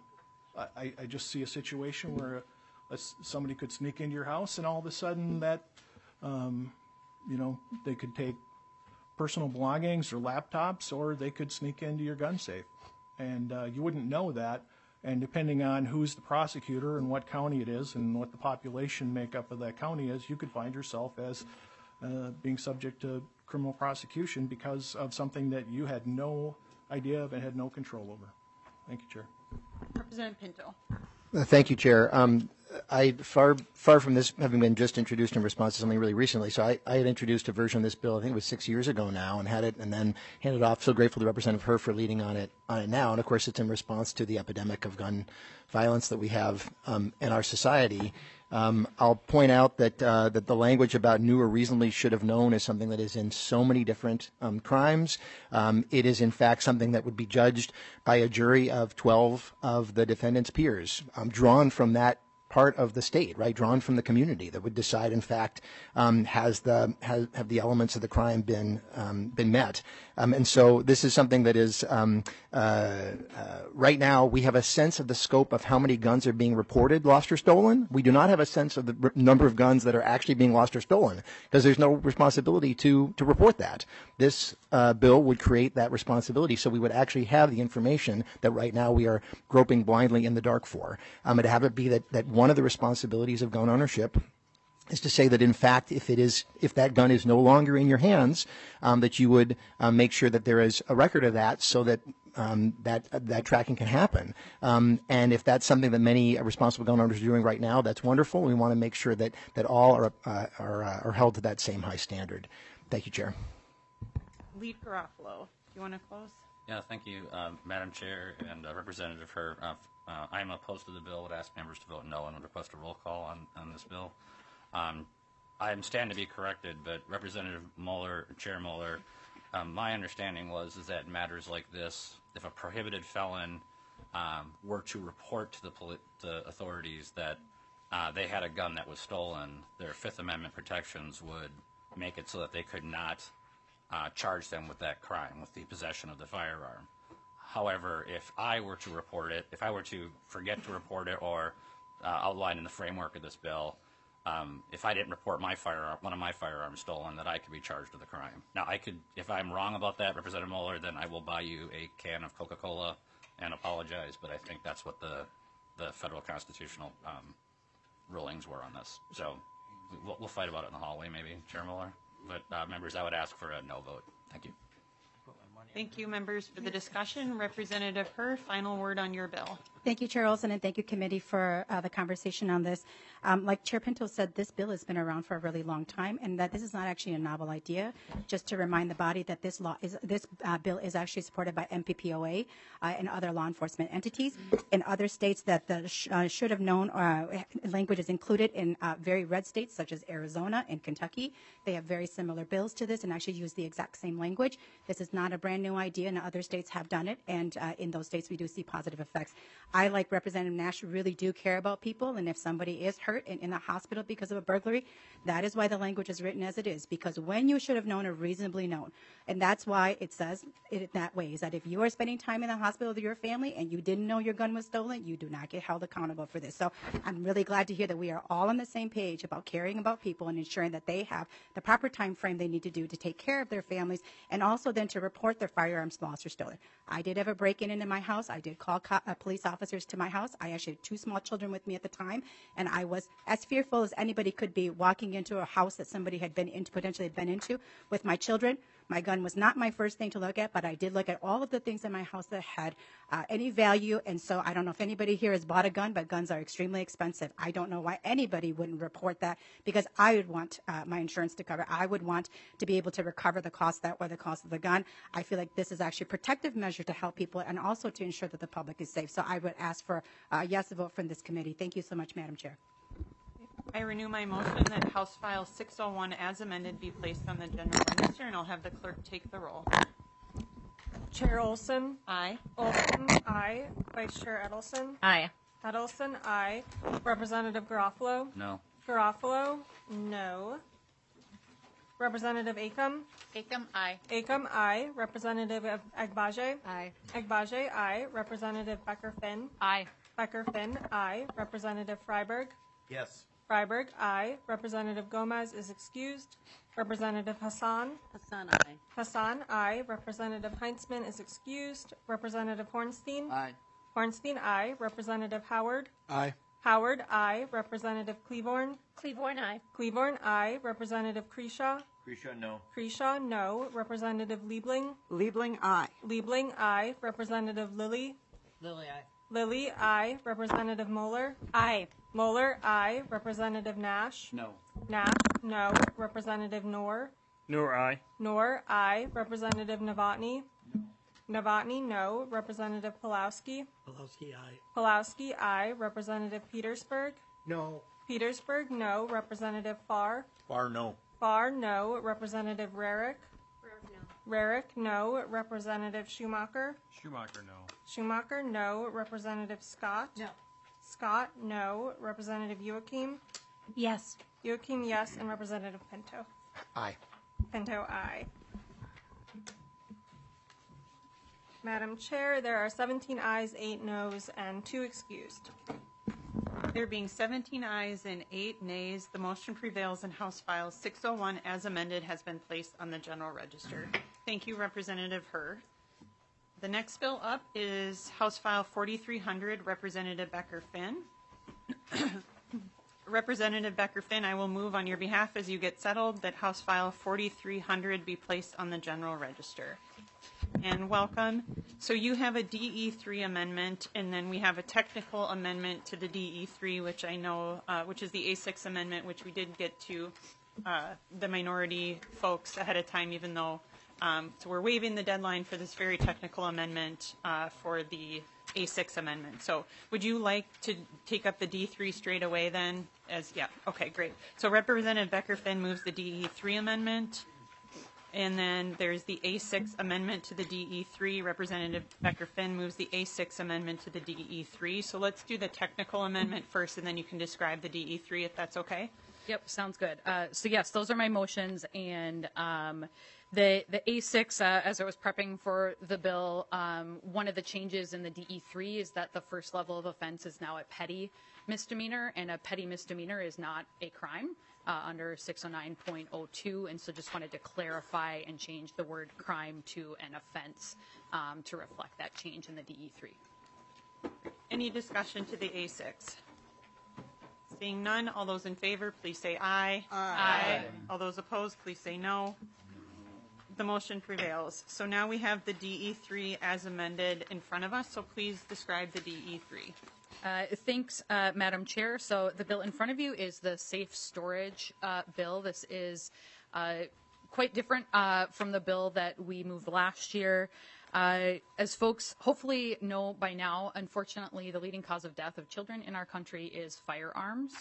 I, I just see a situation where a, a, somebody could sneak into your house, and all of a sudden that um, you know, they could take personal belongings or laptops, or they could sneak into your gun safe, and uh, you wouldn't know that. And depending on who's the prosecutor and what county it is and what the population makeup of that county is, you could find yourself as uh, being subject to criminal prosecution because of something that you had no idea of and had no control over. Thank you, Chair. Representative Pinto. Uh, Thank you, Chair. Um, I far far from this having been just introduced in response to something really recently. So I, I had introduced a version of this bill, I think it was six years ago now, and had it and then handed off. So grateful to Representative Herr for leading on it on it now. And of course, it's in response to the epidemic of gun violence that we have um, in our society. Um, I'll point out that uh, that the language about knew or reasonably should have known is something that is in so many different um, crimes. Um, it is in fact something that would be judged by a jury of twelve of the defendant's peers, um, drawn from that part of the state, right, drawn from the community, that would decide, in fact, um, has the has have the elements of the crime been um, been met. Um, and so this is something that is um, uh, uh, right now we have a sense of the scope of how many guns are being reported lost or stolen. We do not have a sense of the r- number of guns that are actually being lost or stolen because there's no responsibility to to report that. This uh, bill would create that responsibility, so we would actually have the information that right now we are groping blindly in the dark for, um, and to have it be that that one of the responsibilities of gun ownership is to say that, in fact, if it is, if that gun is no longer in your hands, um, that you would uh, make sure that there is a record of that, so that um, that uh, that tracking can happen. Um, and if that's something that many uh, responsible gun owners are doing right now, that's wonderful. We want to make sure that that all are uh, are, uh, are held to that same high standard. Thank you, Chair. Lead Garofalo. Do you want to close? Yeah, thank you, uh, Madam Chair and uh, Representative Herr. Uh, uh, I am opposed to the bill. Would ask members to vote no and would request a roll call on, on this bill. Um, I stand to be corrected, but Representative Mueller, Chair Mueller, um, my understanding was is that in matters like this, if a prohibited felon um, were to report to the, poli- the authorities that uh, they had a gun that was stolen, their Fifth Amendment protections would make it so that they could not uh, charge them with that crime, with the possession of the firearm. However, if I were to report it, if I were to forget to report it or uh, outline in the framework of this bill, um, if I didn't report my firearm, one of my firearms stolen, that I could be charged with a crime. Now, I could, if I'm wrong about that, Representative Mueller, then I will buy you a can of Coca-Cola and apologize. But I think that's what the the federal constitutional um, rulings were on this. So we'll, we'll fight about it in the hallway, maybe, Chair Mueller. But uh, members, I would ask for a no vote. Thank you. Thank you, members, for the discussion. Representative Herr, final word on your bill. Thank you, Chair Olson, and thank you, committee, for uh, the conversation on this. Um, like Chair Pinto said, this bill has been around for a really long time, and that this is not actually a novel idea. Just to remind the body that this law is this uh, bill is actually supported by M P P O A uh, and other law enforcement entities. In other states, that the sh- uh, should have known uh, language is included in uh, very red states such as Arizona and Kentucky. They have very similar bills to this and actually use the exact same language. This is not a brand new idea, and other states have done it, and uh, in those states we do see positive effects. I, like Representative Nash, really do care about people, and if somebody is hurt and in the hospital because of a burglary, that is why the language is written as it is, because when you should have known or reasonably known. And that's why it says it that way, is that if you are spending time in the hospital with your family and you didn't know your gun was stolen, you do not get held accountable for this. So I'm really glad to hear that we are all on the same page about caring about people and ensuring that they have the proper time frame they need to do to take care of their families, and also then to report their firearms lost or stolen. I did have a break-in into my house. I did call co- uh, police officers to my house. I actually had two small children with me at the time, and I was as fearful as anybody could be walking into a house that somebody had been into, potentially had been into, with my children. My gun was not my first thing to look at, but I did look at all of the things in my house that had uh, any value. And so I don't know if anybody here has bought a gun, but guns are extremely expensive. I don't know why anybody wouldn't report that, because I would want uh, my insurance to cover. I would want to be able to recover the cost that or the cost of the gun. I feel like this is actually a protective measure to help people and also to ensure that the public is safe. So I would ask for a yes vote from this committee. Thank you so much, Madam Chair. I renew my motion that House File six oh one as amended be placed on the general register, and I'll have the clerk take the roll. Chair Olson. Aye. Olson, aye. Vice Chair Edelson. Aye. Edelson, aye. Representative Garofalo. No. Garofalo, no. Representative Acom. Acom, aye. Acom, aye. Representative Agbaje. Aye. Agbaje, aye. Representative Becker Finn. Aye. Becker Finn, aye. Representative Freiberg. Yes. Freiberg, aye. Representative Gomez is excused. Representative Hassan. Hassan, aye. Hassan, aye. Representative Heinzman is excused. Representative Hornstein. Aye. Hornstein, aye. Representative Howard. Aye. Howard, aye. Representative Cleavorn. Cleavorn, aye. Cleavorn, aye. Representative Kreshaw. Krisha, no. Kreshaw, no. Representative Liebling. Liebling, aye. Liebling, aye. Representative Lilly. Lily, aye. Lilly, aye. Representative Moeller. Aye. Moeller, aye. Representative Nash. No. Nash, no. Representative Noor. Noor, aye. Noor, aye. Representative Novotny. Novotny, no. Representative Pulowski. Pulowski, aye. Pulowski, aye. Representative Petersburg. No. Petersburg, no. Representative Farr. Bar, no. Farr, no. Representative Rarick. Rarick, no. Representative Schumacher. Schumacher, no. Schumacher, no. Representative Scott. No. Scott, no. Representative Joachim. Yes. Joachim, yes. And Representative Pinto. Aye. Pinto, aye. Madam Chair, there are seventeen ayes, eight noes, and two excused. There being seventeen ayes and eight nays, the motion prevails and House File six oh one as amended has been placed on the general register. Thank you, Representative Herr. The next bill up is House File forty-three hundred, Representative Becker Finn. Representative Becker Finn, I will move on your behalf as you get settled that House File forty-three hundred be placed on the general register. And welcome. So you have a D E three amendment, and then we have a technical amendment to the D E three, which I know, uh, which is the A six amendment, which we did get to uh, the minority folks ahead of time, even though, um, so we're waiving the deadline for this very technical amendment uh, for the A six amendment. So would you like to take up the D three straight away then? As yeah, okay, great. So Representative Becker Finn moves the D E three amendment. And then there's the A six amendment to the D E three. Representative Becker Finn moves the A six amendment to the D E three. So let's do the technical amendment first, and then you can describe the D E three if that's okay. Yep, sounds good. Uh, so yes, those are my motions, and um, the the A six, uh, as I was prepping for the bill, um, one of the changes in the D E three is that the first level of offense is now a petty misdemeanor, and a petty misdemeanor is not a crime uh, under six oh nine point oh two, and so just wanted to clarify and change the word crime to an offense um, to reflect that change in the D E three. Any discussion to the A six? Seeing none, all those in favor, please say aye. Aye. All those opposed, please say no. The motion prevails. So now we have the D E three as amended in front of us, so please describe the D E three. Uh, thanks, uh, Madam Chair. So the bill in front of you is the safe storage uh, bill. This is uh, quite different uh, from the bill that we moved last year. Uh, as folks hopefully know by now, unfortunately, the leading cause of death of children in our country is firearms.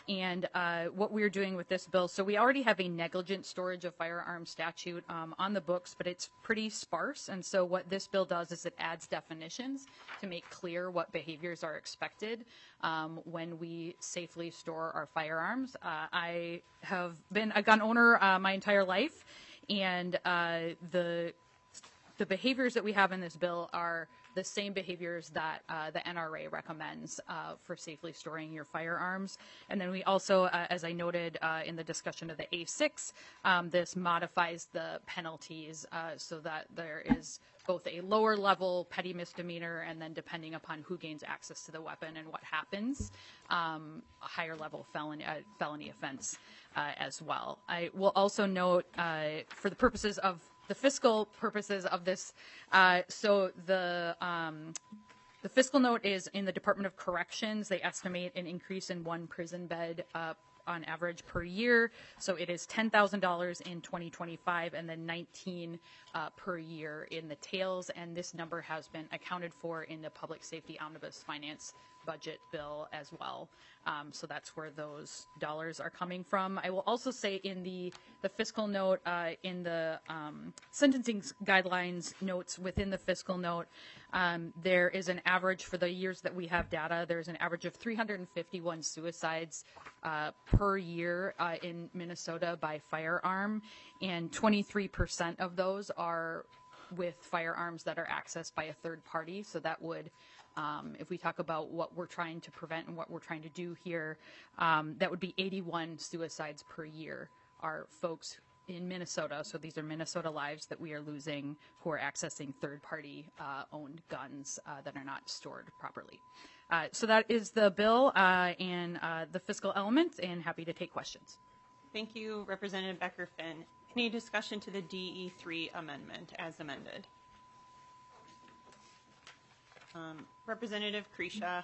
and uh, what we're doing with this bill, so we already have a negligent storage of firearms statute um, on the books, but it's pretty sparse. And so what this bill does is it adds definitions to make clear what behaviors are expected um, when we safely store our firearms. Uh, I have been a gun owner uh, my entire life, and uh, the the behaviors that we have in this bill are the same behaviors that uh, the N R A recommends uh, for safely storing your firearms. And then we also, uh, as I noted uh, in the discussion of the A six, um, this modifies the penalties uh, so that there is both a lower level petty misdemeanor and then, depending upon who gains access to the weapon and what happens, um, a higher level felony, uh, felony offense uh, as well. I will also note, uh, for the purposes of the fiscal purposes of this, uh, so the um, the fiscal note is in the Department of Corrections. They estimate an increase in one prison bed uh, on average per year. So it is ten thousand dollars in twenty twenty-five and then nineteen uh, per year in the tails. And this number has been accounted for in the Public Safety Omnibus Finance budget bill as well. Um, so that's where those dollars are coming from. I will also say in the, the fiscal note, uh, in the um, sentencing guidelines notes within the fiscal note, um, there is an average for the years that we have data. There's an average of three hundred fifty-one suicides uh, per year uh, in Minnesota by firearm, and twenty-three percent of those are with firearms that are accessed by a third party. So that would Um, if we talk about what we're trying to prevent and what we're trying to do here, um, that would be eighty-one suicides per year are folks in Minnesota. So these are Minnesota lives that we are losing who are accessing third-party uh, owned guns uh, that are not stored properly. Uh, so that is the bill uh, and uh, the fiscal element, and happy to take questions. Thank you, Representative Becker-Finn. Any discussion to the D E three amendment as amended? Um, Representative Kresha.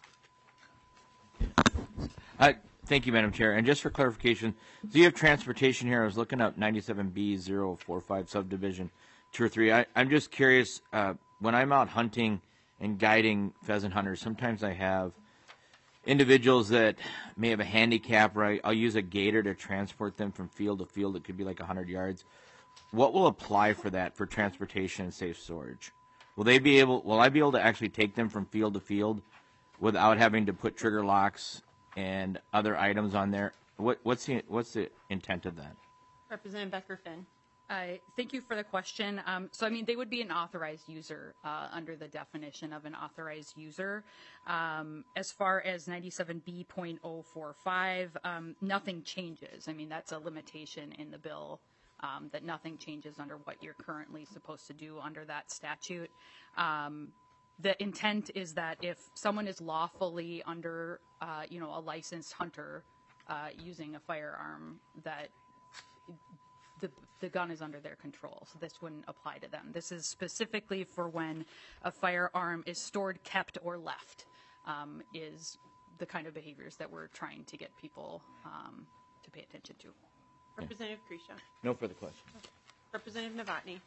Uh, thank you, Madam Chair. And just for clarification, so you have transportation here. I was looking up ninety-seven B zero four five subdivision two or three. I, I'm just curious, uh, when I'm out hunting and guiding pheasant hunters, sometimes I have individuals that may have a handicap, right? I'll use a gator to transport them from field to field. It could be like one hundred yards. What will apply for that for transportation and safe storage? Will they be able? Will I be able to actually take them from field to field without having to put trigger locks and other items on there? What, what's the what's the intent of that? Representative Becker-Finn. Uh, thank you for the question. Um, so, I mean, they would be an authorized user uh, under the definition of an authorized user. Um, as far as ninety-seven B point oh four five, um, nothing changes. I mean, that's a limitation in the bill. Um, that nothing changes under what you're currently supposed to do under that statute. Um, the intent is that if someone is lawfully under, uh, you know, a licensed hunter uh, using a firearm, that the the gun is under their control. So this wouldn't apply to them. This is specifically for when a firearm is stored, kept, or left, um, is the kind of behaviors that we're trying to get people um, to pay attention to. Representative Kresha. No further questions. Representative Novotny.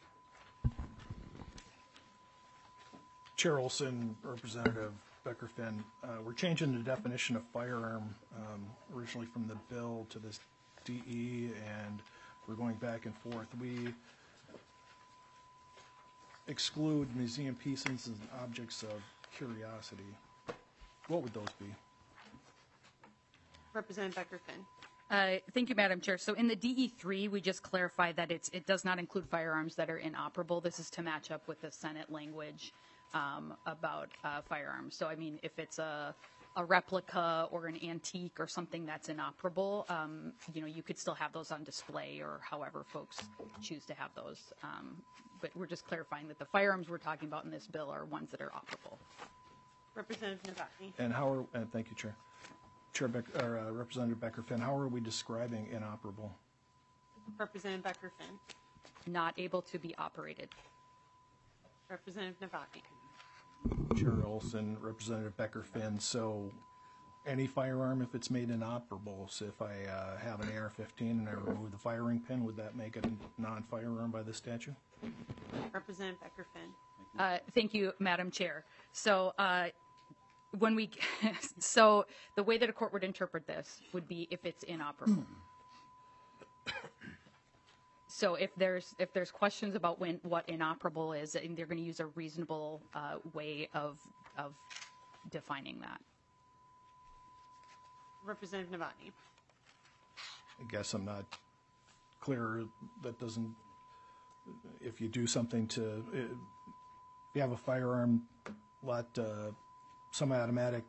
Chair Olson, Representative Becker-Finn, uh, we're changing the definition of firearm um, originally from the bill to this D E, and we're going back and forth. We exclude museum pieces and objects of curiosity. What would those be? Representative Becker-Finn. Uh, thank you, Madam Chair. So in the D E three, we just clarified that it's, it does not include firearms that are inoperable. This is to match up with the Senate language um, about uh, firearms. So, I mean, if it's a, a replica or an antique or something that's inoperable, um, you know, you could still have those on display or however folks choose to have those. Um, but we're just clarifying that the firearms we're talking about in this bill are ones that are operable. Representative Novotny. And how are, and thank you, Chair. Chair Beck, or, uh, Representative Becker-Finn, how are we describing inoperable? Representative Becker-Finn. Not able to be operated. Representative Novotny. Chair Olson, Representative Becker-Finn, so any firearm, if it's made inoperable, so if I uh, have an A R fifteen and I remove the firing pin, would that make it a non-firearm by the statute? Representative Becker-Finn. Uh, thank you, Madam Chair. So uh, when we, so the way that a court would interpret this would be if it's inoperable. So if there's if there's questions about when what inoperable is, and they're going to use a reasonable uh, way of of defining that. Representative Novotny. I guess I'm not clear. That doesn't, if you do something to, if you have a firearm lot, uh, semi-automatic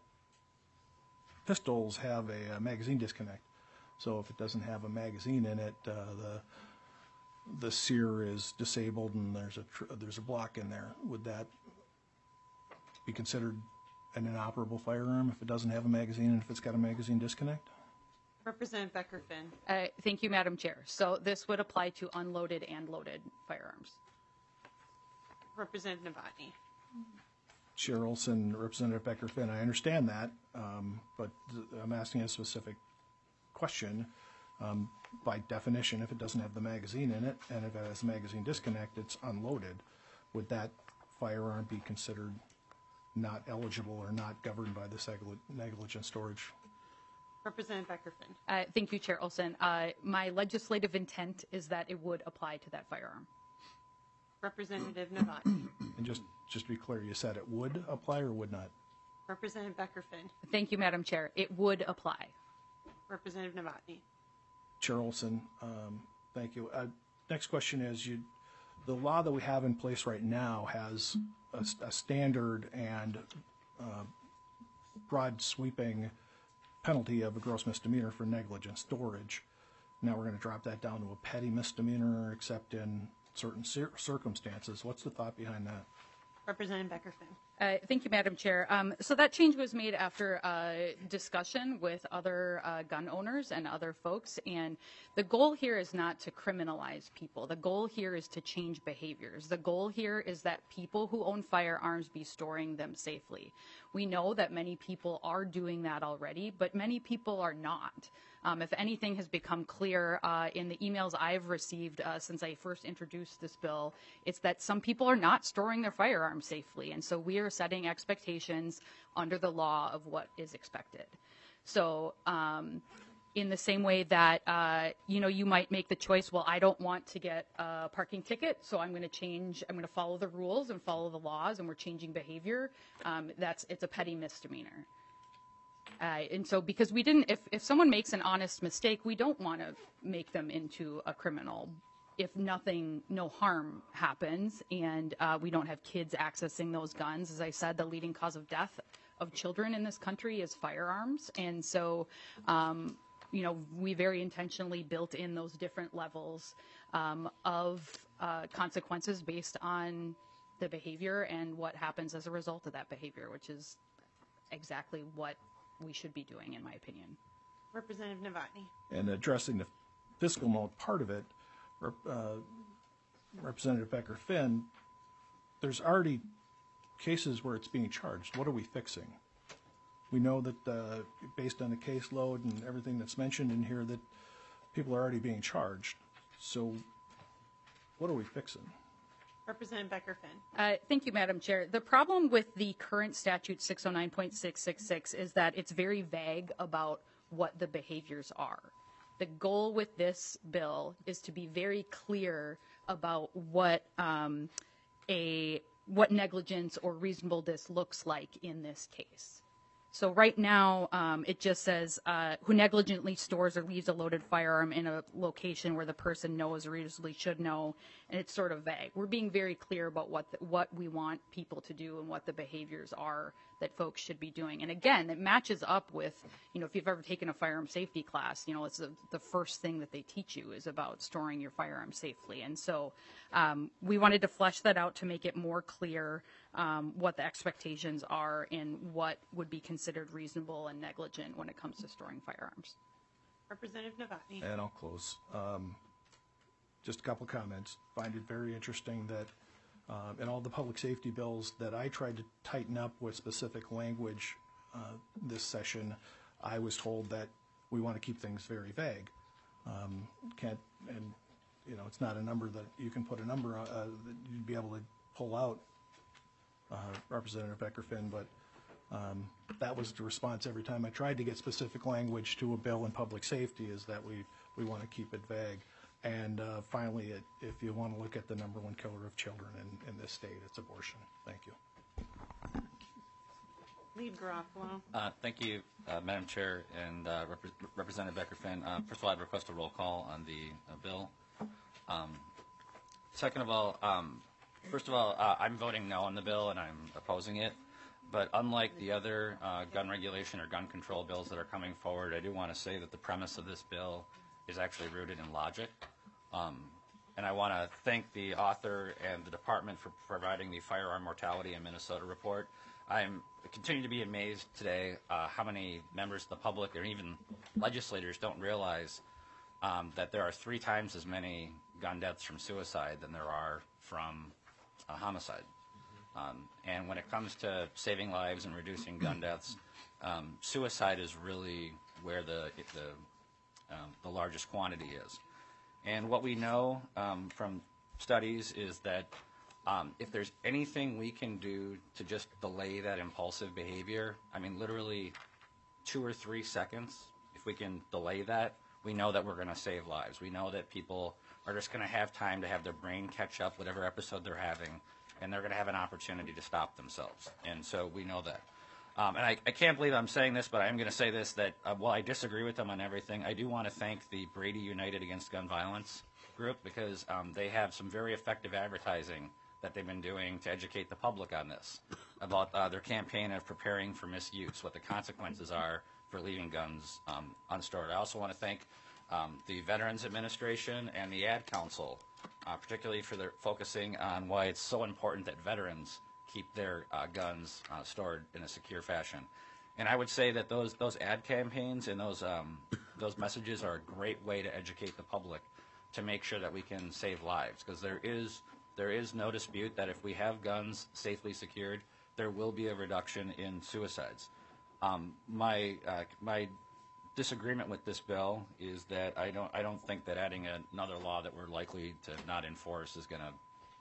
pistols have a, a magazine disconnect. So if it doesn't have a magazine in it, uh, the the sear is disabled and there's a tr there's a block in there. Would that be considered an inoperable firearm if it doesn't have a magazine and if it's got a magazine disconnect? Representative Becker Finn. Uh, thank you, Madam Chair. So this would apply to unloaded and loaded firearms. Representative Novotny. Chair Olson, Representative Becker Finn, I understand that, um, but th I'm asking a specific question. Um, by definition, if it doesn't have the magazine in it and if it has a magazine disconnect, it's unloaded. Would that firearm be considered not eligible or not governed by this negligent storage? Representative Becker Finn. Uh, thank you, Chair Olson. Uh, my legislative intent is that it would apply to that firearm. Representative Novotny. And just, just to be clear, you said it would apply or would not? Representative Becker Finn. Thank you, Madam Chair. It would apply. Representative Novotny. Chair Olson, um, thank you. Uh, next question is, you, the law that we have in place right now has a, a standard and uh, broad sweeping penalty of a gross misdemeanor for negligent storage. Now we're going to drop that down to a petty misdemeanor except in certain cir circumstances. What's the thought behind that? Representative Becker Finn. Uh, thank you, Madam Chair. Um, so that change was made after uh, discussion with other uh, gun owners and other folks, and the goal here is not to criminalize people. The goal here is to change behaviors. The goal here is that people who own firearms be storing them safely. We know that many people are doing that already, but many people are not. Um, if anything has become clear uh, in the emails I've received uh, since I first introduced this bill, it's that some people are not storing their firearms safely. And so we are setting expectations under the law of what is expected. So um, in the same way that, uh, you know, you might make the choice, well, I don't want to get a parking ticket, so I'm going to change, I'm going to follow the rules and follow the laws, and we're changing behavior. Um, that's, it's a petty misdemeanor. Uh, and so because we didn't, if, if someone makes an honest mistake, we don't want to make them into a criminal. If nothing, no harm happens, and uh, we don't have kids accessing those guns. As I said, the leading cause of death of children in this country is firearms. And so, um, you know, we very intentionally built in those different levels um, of uh, consequences based on the behavior and what happens as a result of that behavior, which is exactly what we should be doing, in my opinion. Representative Novotny. And addressing the fiscal note part of it, uh, Representative Becker Finn, there's already cases where it's being charged. What are we fixing? We know that uh, based on the caseload and everything that's mentioned in here that people are already being charged. So what are we fixing? Representative Becker Finn. Uh, thank you, Madam Chair. The problem with the current statute six oh nine point six six six is that it's very vague about what the behaviors are. The goal with this bill is to be very clear about what um, a what negligence or reasonableness looks like in this case. So right now, um, it just says uh, who negligently stores or leaves a loaded firearm in a location where the person knows or reasonably should know, and it's sort of vague. We're being very clear about what the, what we want people to do and what the behaviors are that folks should be doing. And again, it matches up with, you know, if you've ever taken a firearm safety class, you know, it's a, the first thing that they teach you is about storing your firearm safely. And so um, we wanted to flesh that out to make it more clear um, what the expectations are and what would be considered reasonable and negligent when it comes to storing firearms. Representative Novotny. And I'll close. Um, just a couple comments. Find it very interesting that uh, in all the public safety bills that I tried to tighten up with specific language uh, this session, I was told that we want to keep things very vague. Um, can't, and you know, it's not a number that you can put a number on, uh, that you'd be able to pull out, uh, Representative Becker Finn, but Um, that was the response every time I tried to get specific language to a bill in public safety, is that we, we want to keep it vague. And uh, finally, it, if you want to look at the number one killer of children in, in this state, it's abortion. Thank you. Lead Garofalo. Uh, thank you, uh, Madam Chair and uh, Rep- Representative Becker-Finn. Uh, first of all, I'd request a roll call on the uh, bill. Um, second of all, um, first of all, uh, I'm voting no on the bill and I'm opposing it. But unlike the other uh, gun regulation or gun control bills that are coming forward, I do want to say that the premise of this bill is actually rooted in logic. Um, and I want to thank the author and the department for providing the firearm mortality in Minnesota report. I'm continue to be amazed today uh, how many members of the public or even legislators don't realize um, that there are three times as many gun deaths from suicide than there are from uh, homicide. Um, and when it comes to saving lives and reducing gun deaths, um, suicide is really where the the, um, the largest quantity is. And what we know um, from studies is that um, if there's anything we can do to just delay that impulsive behavior, I mean, literally two or three seconds, if we can delay that, we know that we're going to save lives. We know that people are just going to have time to have their brain catch up whatever episode they're having, and they're going to have an opportunity to stop themselves. And so we know that. Um, and I, I can't believe I'm saying this, but I am going to say this, that uh, while I disagree with them on everything, I do want to thank the Brady United Against Gun Violence group, because um, they have some very effective advertising that they've been doing to educate the public on this, about uh, their campaign of preparing for misuse, what the consequences are for leaving guns um, unstored. I also want to thank um, the Veterans Administration and the Ad Council, uh, particularly for their focusing on why it's so important that veterans keep their uh, guns uh, stored in a secure fashion. And I would say that those those ad campaigns and those um, those messages are a great way to educate the public to make sure that we can save lives, because there is there is no dispute that if we have guns safely secured, there will be a reduction in suicides. Um, my uh, my disagreement with this bill is that I don't I don't think that adding another law that we're likely to not enforce is going to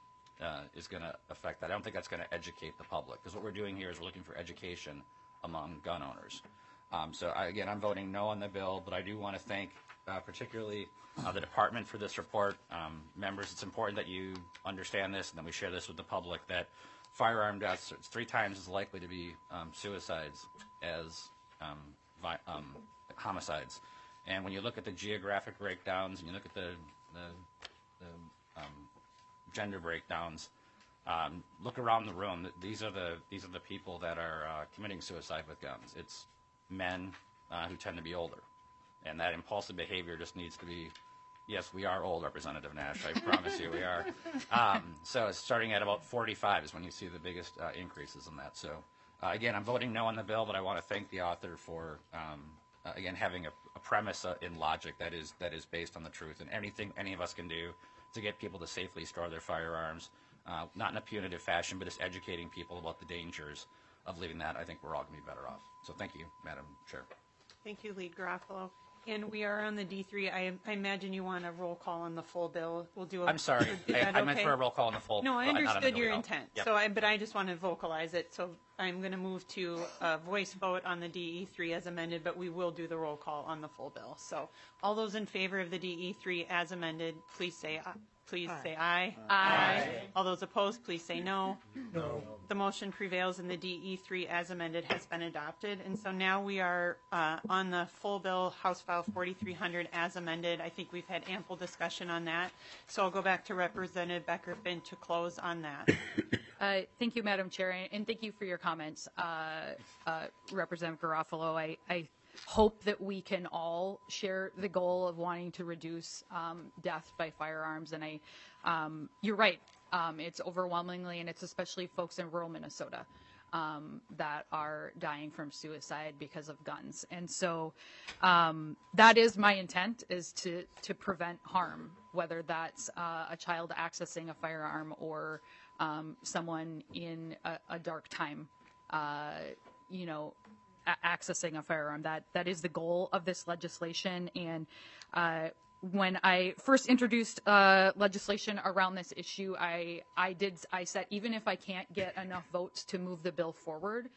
Uh, is going to affect that. I don't think that's going to educate the public, because what we're doing here is we're looking for education among gun owners. Um, so I, again, I'm voting no on the bill, but I do want to thank uh, particularly uh, the department for this report. Um, members, it's important that you understand this and that we share this with the public, that firearm deaths are three times as likely to be um, suicides as um, vi- um, homicides. And when you look at the geographic breakdowns and you look at the, the, the um, gender breakdowns, um, look around the room. These are the these are the people that are uh, committing suicide with guns. It's men uh, who tend to be older, and that impulsive behavior just needs to be. Yes, we are old, Representative Nash. I promise you, we are. Um, so it's starting at about forty-five is when you see the biggest uh, increases in that. So uh, again, I'm voting no on the bill, but I want to thank the author for um, uh, again having a, a premise uh, in logic that is that is based on the truth, and anything any of us can do to get people to safely store their firearms, uh, not in a punitive fashion, but just educating people about the dangers of leaving that, I think we're all going to be better off. So thank you, Madam Chair. Thank you, Lead Garofalo. And we are on the D three. I, I imagine you want a roll call on the full bill. We'll do a. I'm sorry. Is I, that I meant okay? for a roll call on the full. No, I not on the understood bill, your no. intent. Yep. So, I, but I just want to vocalize it. So I'm going to move to a voice vote on the D E three as amended, but we will do the roll call on the full bill. So all those in favor of the D E three as amended, please say aye. Please say aye. Aye. All those opposed, please say no. No. The motion prevails and the D E three as amended has been adopted. And so now we are uh, on the full bill, House File forty-three hundred as amended. I think we've had ample discussion on that. So I'll go back to Representative Becker-Finn to close on that. Uh, thank you, Madam Chair, and thank you for your comments, uh, uh, Representative Garofalo. I, I hope that we can all share the goal of wanting to reduce um, death by firearms. And I, um, you're right. Um, it's overwhelmingly, and it's especially folks in rural Minnesota um, that are dying from suicide because of guns. And so um, that is my intent, is to, to prevent harm, whether that's uh, a child accessing a firearm or um, someone in a, a dark time, uh, you know, accessing a firearm. That that is the goal of this legislation. And uh, when I first introduced uh, legislation around this issue, I I did I said even if I can't get enough votes to move the bill forward,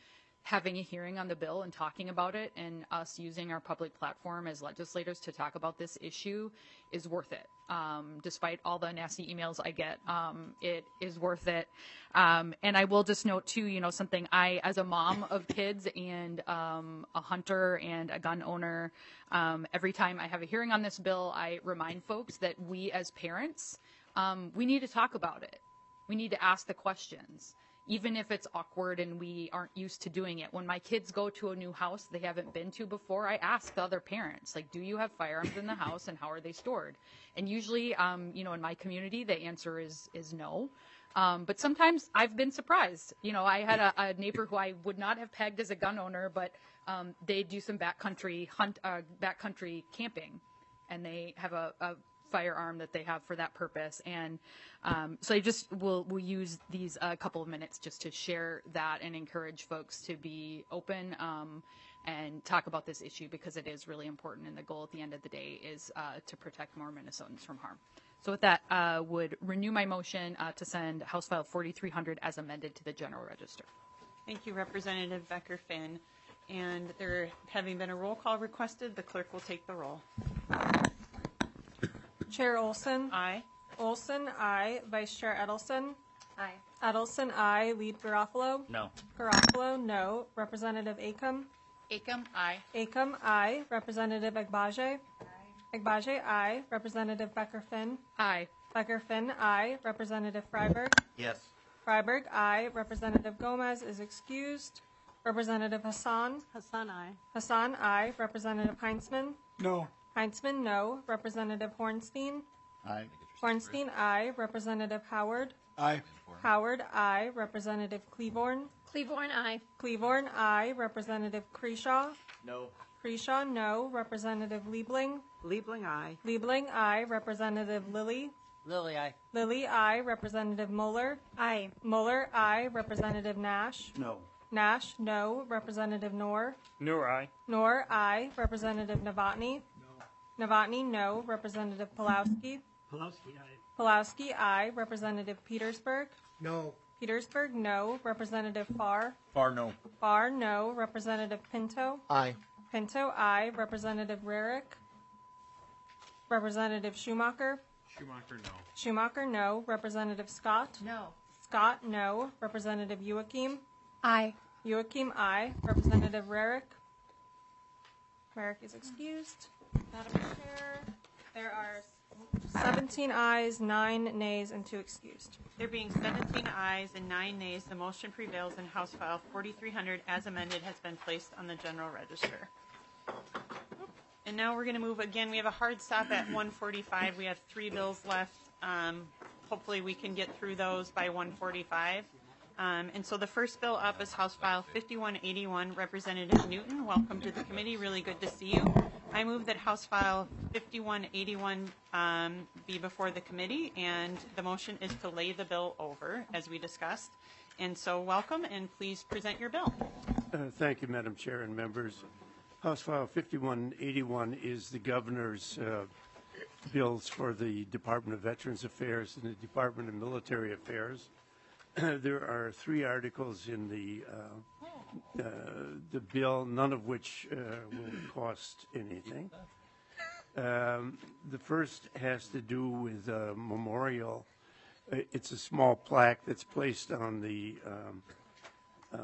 having a hearing on the bill and talking about it, and us using our public platform as legislators to talk about this issue is worth it. Um, despite all the nasty emails I get, um, it is worth it. Um, and I will just note too, you know, something I, as a mom of kids and um, a hunter and a gun owner, um, every time I have a hearing on this bill, I remind folks that we as parents, um, we need to talk about it. We need to ask the questions, even if it's awkward and we aren't used to doing it. When my kids go to a new house they haven't been to before, I ask the other parents, like, do you have firearms in the house and how are they stored? And usually, um, you know, in my community, the answer is is no. Um, but sometimes I've been surprised. You know, I had a, a neighbor who I would not have pegged as a gun owner, but um, they do some backcountry hunt, uh, backcountry camping, and they have a, a firearm that they have for that purpose. And um, so I just will will use these a uh, couple of minutes just to share that and encourage folks to be open um, and talk about this issue, because it is really important, and the goal at the end of the day is uh, to protect more Minnesotans from harm. So with that, uh, would renew my motion uh, to send House File forty-three hundred as amended to the General Register. Thank you, Representative Becker-Finn. And there having been a roll call requested, the clerk will take the roll. Chair Olson? Aye. Olson, aye. Vice Chair Edelson? Aye. Edelson, aye. Lead Garofalo? No. Garofalo, no. Representative Acom? Acom, aye. Acom, aye. Representative Agbaje? Aye. Agbaje, aye. Representative Becker-Finn? Aye. Becker-Finn, aye. Representative Freiberg? Yes. Freiberg, aye. Representative Gomez is excused. Representative Hassan? Hassan, aye. Hassan, aye. Representative Heinzman? No. Heinzman, no. Representative Hornstein? Aye. Hornstein, aye. Representative Howard? Aye. Howard, aye. Representative Cleavorn? Cleavorn, aye. Cleavorn, aye. Representative Creshaw? No. Creshaw, no. Representative Liebling? Liebling, aye. Liebling, aye. Representative Lilly? Lily, aye. Lilly, aye. Representative Mueller? Aye. Mueller, aye. Representative Nash? No. Nash, no. Representative Noor? Noor, aye. Noor, aye. Representative Novotny? No. Novotny, no. Representative Pulowski? Pulowski, aye. Pulowski, aye. Representative Petersburg? No. Petersburg, no. Representative Farr? Far, no. Farr, no. Representative Pinto? Aye. Pinto, aye. Representative Rarick? Representative Schumacher? Schumacher, no. Schumacher, no. Representative Scott? No. Scott, no. Representative Joachim? Aye. Joachim, aye. Representative Rarick? Rarick is excused. Madam Chair, there are seventeen ayes, nine nays, and two excused. There being seventeen ayes and nine nays, the motion prevails, and House File forty-three hundred as amended has been placed on the General Register. And now we're going to move again. We have a hard stop at one forty-five. We have three bills left. Um, hopefully we can get through those by one forty-five. Um, and so the first bill up is House File fifty-one eighty-one. Representative Newton, welcome to the committee. Really good to see you. I move that House File fifty-one eighty-one um, be before the committee, and the motion is to lay the bill over, as we discussed. And so welcome, and please present your bill. Uh, thank you, Madam Chair and members. House File fifty-one eighty-one is the governor's uh, bills for the Department of Veterans Affairs and the Department of Military Affairs. There are three articles in the uh, uh, the bill, none of which uh, will cost anything. Um, the first has to do with a memorial. Uh, It's a small plaque that's placed on the um, uh,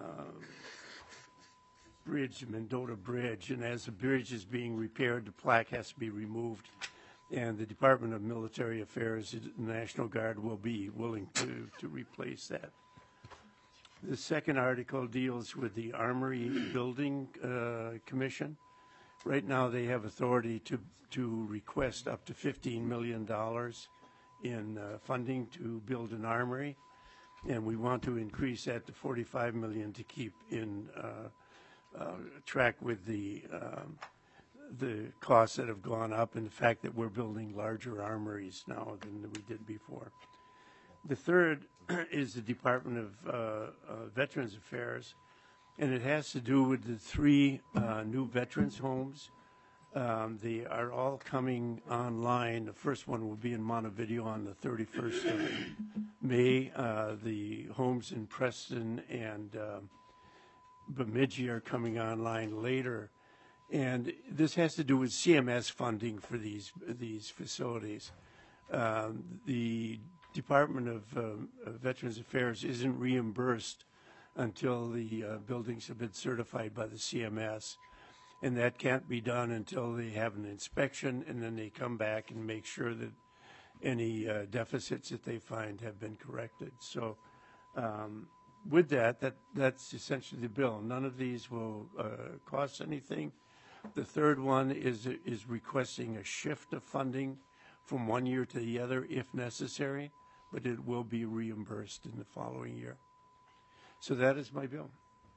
bridge, Mendota Bridge, and as the bridge is being repaired, the plaque has to be removed, and the Department of Military Affairs, the National Guard, will be willing to, to replace that. The second article deals with the Armory Building uh, Commission. Right now, they have authority to, to request up to fifteen million dollars in uh, funding to build an armory, and we want to increase that to forty-five million dollars to keep in uh, uh, track with the um, the costs that have gone up and the fact that we're building larger armories now than we did before. The third is the Department of uh, uh, Veterans Affairs, and it has to do with the three uh, new veterans homes. Um, they are all coming online. The first one will be in Montevideo on the thirty-first of May. Uh, the homes in Preston and uh, Bemidji are coming online later. And this has to do with C M S funding for these, these facilities. Um, the Department of um, of Veterans Affairs isn't reimbursed until the uh, buildings have been certified by the C M S. And that can't be done until they have an inspection, and then they come back and make sure that any uh, deficits that they find have been corrected. So um, with that, that, that's essentially the bill. None of these will uh, cost anything. The third one is, is requesting a shift of funding from one year to the other if necessary, but it will be reimbursed in the following year. So that is my bill.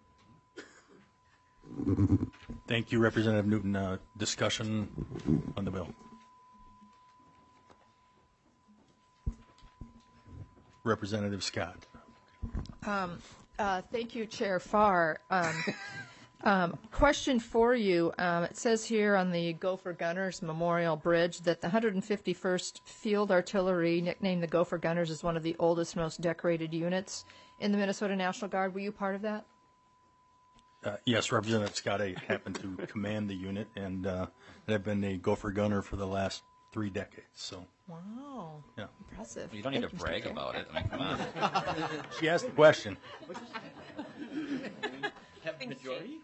Thank you, Representative Newton. Uh, discussion on the bill. Representative Scott. Um, uh, thank you, Chair Farr. Um, um, question for you. Um, it says here on the Gopher Gunners Memorial Bridge that the one hundred fifty-first Field Artillery, nicknamed the Gopher Gunners, is one of the oldest, most decorated units in the Minnesota National Guard. Were you part of that? Uh, yes, Representative Scott. I happen to command the unit, and uh, I've been a Gopher gunner for the last three decades. So. Wow. Yeah. Impressive. You don't need Thank to you, brag Mister about it. I mean, come on. She asked the question. Majority?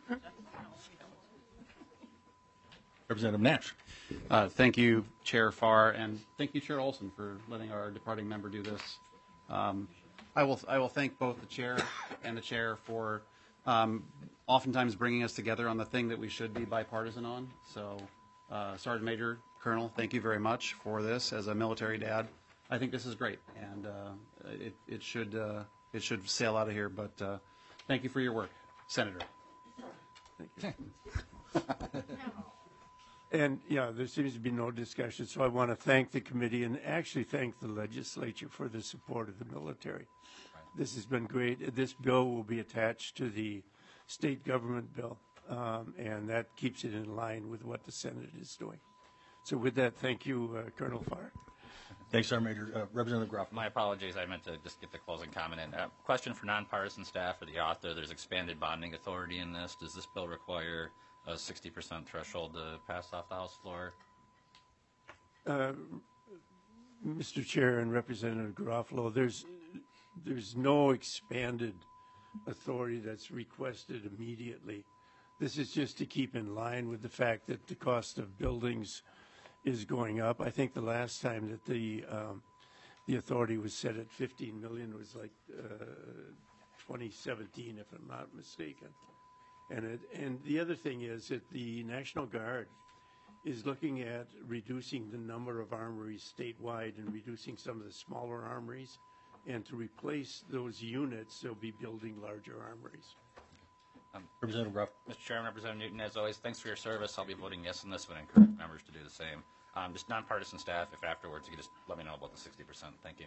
Representative Nash. Uh, thank you, Chair Farr, and thank you, Chair Olson, for letting our departing member do this. Um, I will I will thank both the chair and the chair for um, oftentimes bringing us together on the thing that we should be bipartisan on. So, uh, Sergeant Major, Colonel, thank you very much for this. As a military dad, I think this is great, and uh, it it should uh, it should sail out of here. But uh, thank you for your work, Senator. Thank you. And, yeah, there seems to be no discussion, so I want to thank the committee and actually thank the legislature for the support of the military. This has been great. This bill will be attached to the state government bill, um, and that keeps it in line with what the Senate is doing. So with that, thank you, uh, Colonel Farr. Thanks, Sergeant Major. Uh, Representative Groff. My apologies. I meant to just get the closing comment in. Uh, question for nonpartisan staff or the author. There's expanded bonding authority in this. Does this bill require a sixty percent threshold to pass off the House floor? Uh, Mister Chair and Representative Garofalo, there's there's no expanded authority that's requested immediately. This is just to keep in line with the fact that the cost of buildings is going up. I think the last time that the um, the authority was set at fifteen million was like uh, twenty seventeen, if I'm not mistaken. And it, and the other thing is that the National Guard is looking at reducing the number of armories statewide and reducing some of the smaller armories. And to replace those units, they'll be building larger armories. Um, Representative Groff. Mister Chairman, Representative Newton, as always, thanks for your service. I'll be voting yes on this one and encourage members to do the same. Um, just nonpartisan staff, if afterwards you could just let me know about the sixty percent. Thank you.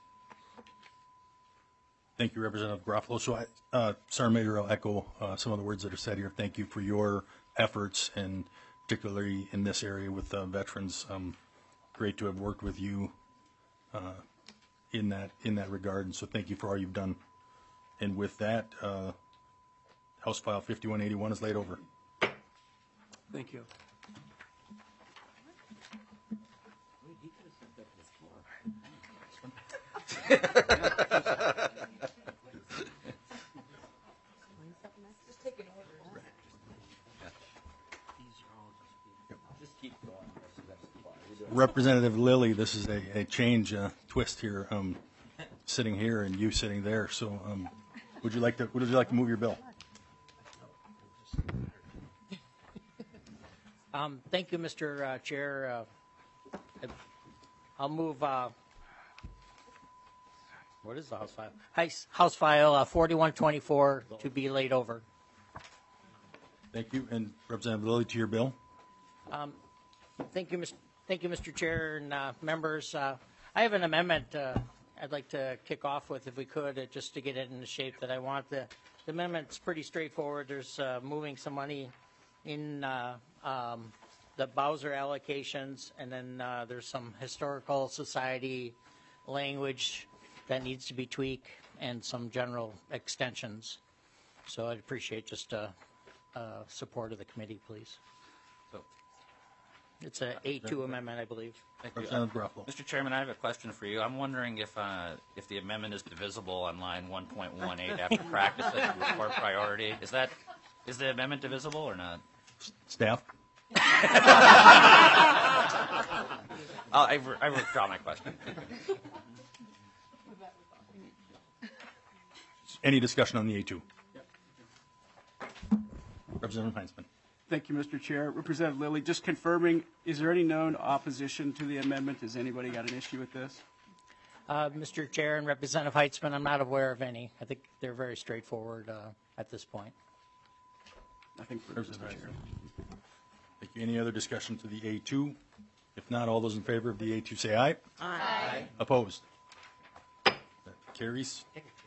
Thank you, Representative Garofalo. So, I, uh, Sergeant Major, I'll echo uh, some of the words that are said here. Thank you for your efforts, and particularly in this area with uh, veterans. Um, great to have worked with you uh, in that in that regard, and so thank you for all you've done. And with that, uh, House File fifty-one eighty-one is laid over. Thank you. Representative Lilly, this is a, a change, uh, twist here, um, sitting here and you sitting there. So, um, would you like to would you like to move your bill? Um, thank you, Mister Uh, Chair. Uh, I'll move. Uh, what is the House file? House, House File uh, forty-one twenty-four to be laid over. Thank you, and Representative Lilly, to your bill. Um, thank you, Mister Thank you, Mister Chair and uh, members. Uh, I have an amendment uh, I'd like to kick off with, if we could, uh, just to get it in the shape that I want. The, the amendment's pretty straightforward. There's uh, moving some money in uh, um, the Bowser allocations, and then uh, there's some historical society language that needs to be tweaked, and some general extensions. So I'd appreciate just uh, uh, support of the committee, please. So, It's a A two amendment, I believe. Thank you. Representative Garofalo. Mister Chairman, I have a question for you. I'm wondering if uh, if the amendment is divisible on line one point one eight after practice at report priority. Is that is the amendment divisible or not? Staff? I'll, I, I withdraw my question. Any discussion on the A two? Representative Heinzman. Thank you, Mister Chair. Representative Lilly, just confirming, is there any known opposition to the amendment? Has anybody got an issue with this? Uh, Mister Chair and Representative Heitzman, I'm not aware of any. I think they're very straightforward uh, at this point. Nothing further, Mister Chair. Thank you. Any other discussion to the A two? If not, all those in favor of the A two say aye. Aye. Opposed? That carries.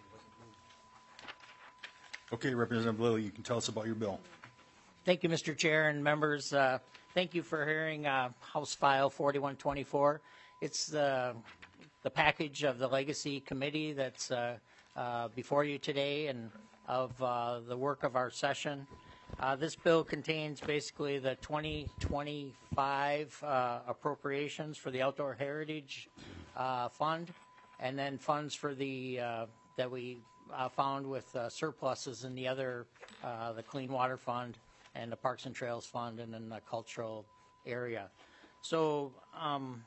Okay, Representative Lilly, you can tell us about your bill. Thank you, Mister Chair and members. Uh, thank you for hearing uh, House File forty-one twenty-four. It's the, the package of the Legacy Committee that's uh, uh, before you today and of uh, the work of our session. Uh, this bill contains basically the twenty twenty-five uh, appropriations for the Outdoor Heritage uh, Fund, and then funds for the uh, that we uh, found with uh, surpluses in the other, uh, the Clean Water Fund and the Parks and Trails Fund, and then the cultural area. So, um,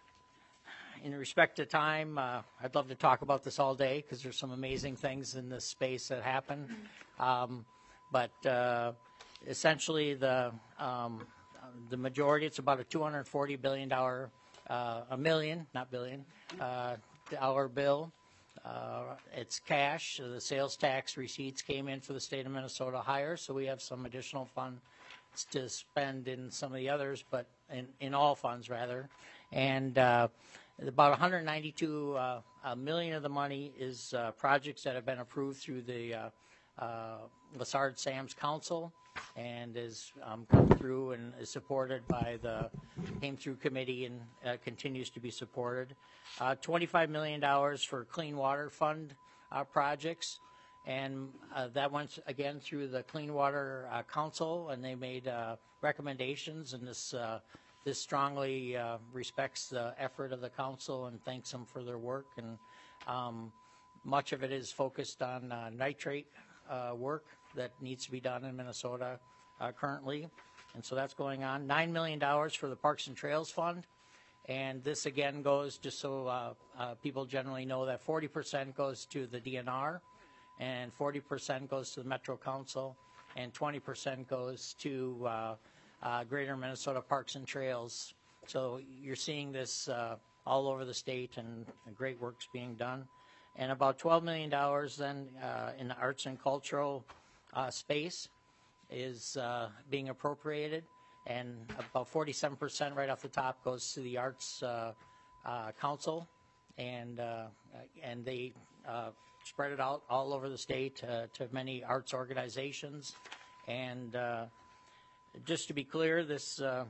in respect to time, uh, I'd love to talk about this all day because there's some amazing things in this space that happen. Um, but uh, essentially, the um, the majority, it's about a two hundred forty billion dollars, uh, a million, not billion, uh, dollar bill. Uh, it's cash. So the sales tax receipts came in for the state of Minnesota higher, so we have some additional funds to spend in some of the others, but in, in all funds rather. And uh, about one hundred ninety-two uh, uh, million of the money is uh, projects that have been approved through the uh, uh, Lassard Sam's Council, and is um, come through and is supported by the came through committee and uh, continues to be supported. Uh, twenty-five million dollars for Clean Water Fund uh, projects, and uh, that went again through the Clean Water uh, Council, and they made uh, recommendations, and this uh, this strongly uh, respects the effort of the council and thanks them for their work. And um, much of it is focused on uh, nitrate uh, work that needs to be done in Minnesota uh, currently, and so that's going on. Nine million dollars for the Parks and Trails Fund, and this again goes just so uh, uh, people generally know that forty percent goes to the D N R, and forty percent goes to the Metro Council, and twenty percent goes to uh, uh, Greater Minnesota Parks and Trails. So you're seeing this uh, all over the state, and great work's being done. And about twelve million dollars then uh, in the arts and cultural uh, space is uh, being appropriated, and about forty-seven percent right off the top goes to the Arts uh, uh, Council, and uh, and they uh, spread it out all over the state uh, to many arts organizations. And uh, just to be clear, this uh,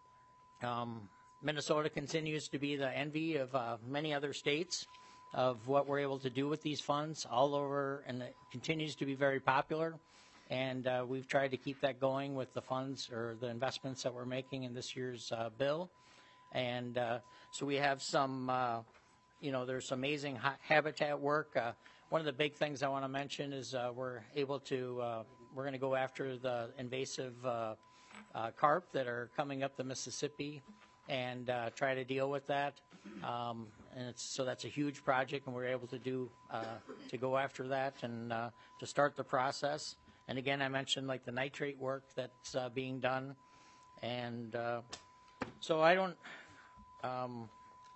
um, Minnesota continues to be the envy of uh, many other states of what we're able to do with these funds all over, and it continues to be very popular. And uh, we've tried to keep that going with the funds or the investments that we're making in this year's uh, bill. And uh, so we have some, uh, you know, there's some amazing ha- habitat work. Uh, one of the big things I want to mention is uh, we're able to, uh, we're going to go after the invasive uh, uh, carp that are coming up the Mississippi and uh, try to deal with that. Um, and it's, so that's a huge project, and we're able to do, uh, to go after that and uh, to start the process. And again, I mentioned like the nitrate work that's uh, being done. And uh, so I don't, um,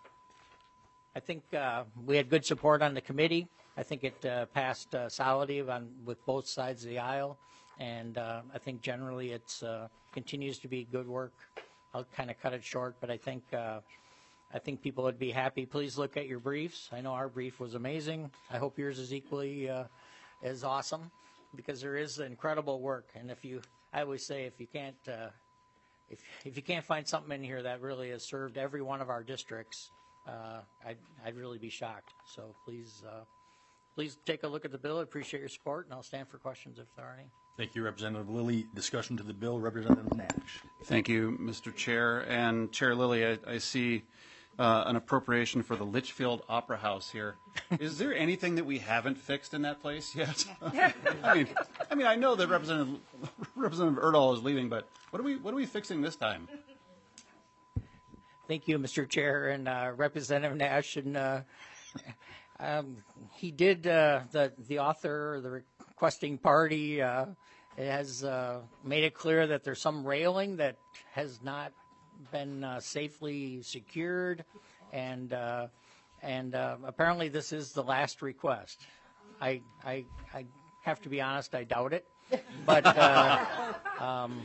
I think uh, we had good support on the committee. I think it uh, passed uh, solidly on, with both sides of the aisle. And uh, I think generally it's uh, continues to be good work. I'll kind of cut it short, but I think uh, I think people would be happy. Please look at your briefs. I know our brief was amazing. I hope yours is equally uh, as awesome, because there is incredible work. And if you, I always say, if you can't, uh, if if you can't find something in here that really has served every one of our districts, uh, I'd I'd really be shocked. So please, uh, please take a look at the bill. I appreciate your support, and I'll stand for questions if there are any. Thank you, Representative Lilly. Discussion to the bill, Representative Nash. Thank you, Mister Chair. And Chair Lilly, I, I see uh, an appropriation for the Litchfield Opera House here. Is there anything that we haven't fixed in that place yet? I mean, I mean, I know that Representative Representative Erdahl is leaving, but what are we what are we fixing this time? Thank you, Mister Chair, and uh, Representative Nash. And uh, um, he did uh, the the author, the requesting party. Uh, It has uh, made it clear that there's some railing that has not been uh, safely secured, and uh, and uh, apparently this is the last request. I, I I have to be honest, I doubt it, but uh, um,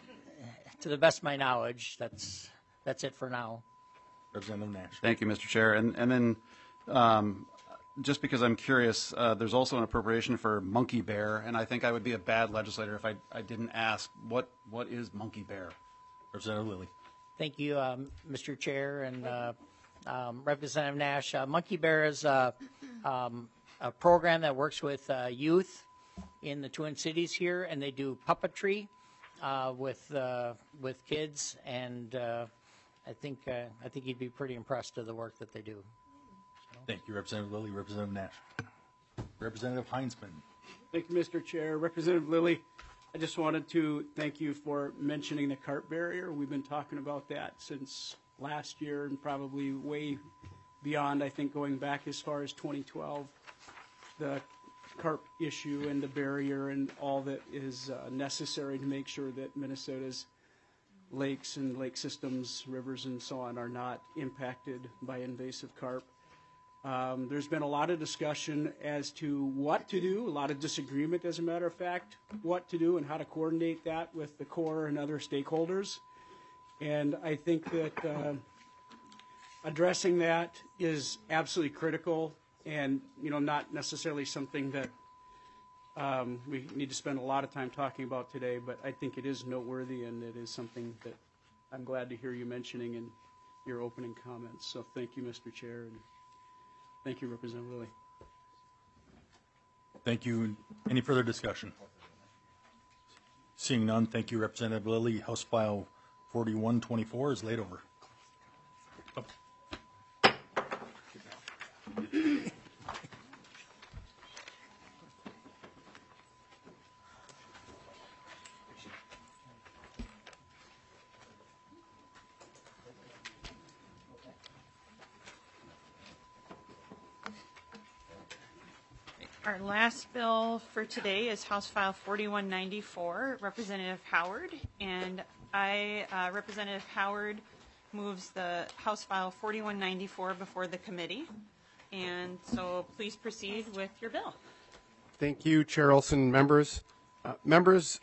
to the best of my knowledge, that's that's it for now. Representative Nash. Thank you, Mister Chair. And and then. Um, Just because I'm curious, uh, there's also an appropriation for Monkey Bear, and I think I would be a bad legislator if I, I didn't ask, what what is Monkey Bear? Representative Lilly. Thank you, um, Mister Chair, and uh, um, Representative Nash. Uh, Monkey Bear is uh, um, a program that works with uh, youth in the Twin Cities here, and they do puppetry uh, with uh, with kids, and uh, I think uh, I think you'd be pretty impressed with the work that they do. Thank you, Representative Lilly. Representative Nash. Representative Heinzman. Thank you, Mister Chair. Representative Lilly, I just wanted to thank you for mentioning the carp barrier. We've been talking about that since last year and probably way beyond, I think, going back as far as twenty twelve. The carp issue and the barrier and all that is uh, necessary to make sure that Minnesota's lakes and lake systems, rivers and so on are not impacted by invasive carp. Um, there's been a lot of discussion as to what to do, a lot of disagreement, as a matter of fact, what to do and how to coordinate that with the Corps and other stakeholders. And I think that uh, addressing that is absolutely critical and, you know, not necessarily something that um, we need to spend a lot of time talking about today, but I think it is noteworthy and it is something that I'm glad to hear you mentioning in your opening comments. So thank you, Mister Chair. And thank you, Representative Lilly. Thank you. Any further discussion? Seeing none, thank you, Representative Lilly. House File forty-one twenty-four is laid over. Oh. Our last bill for today is House File forty-one ninety-four, Representative Howard, and I, uh, Representative Howard, moves the House File forty-one ninety-four before the committee, and so please proceed with your bill. Thank you, Chair Olson, members. Uh, members,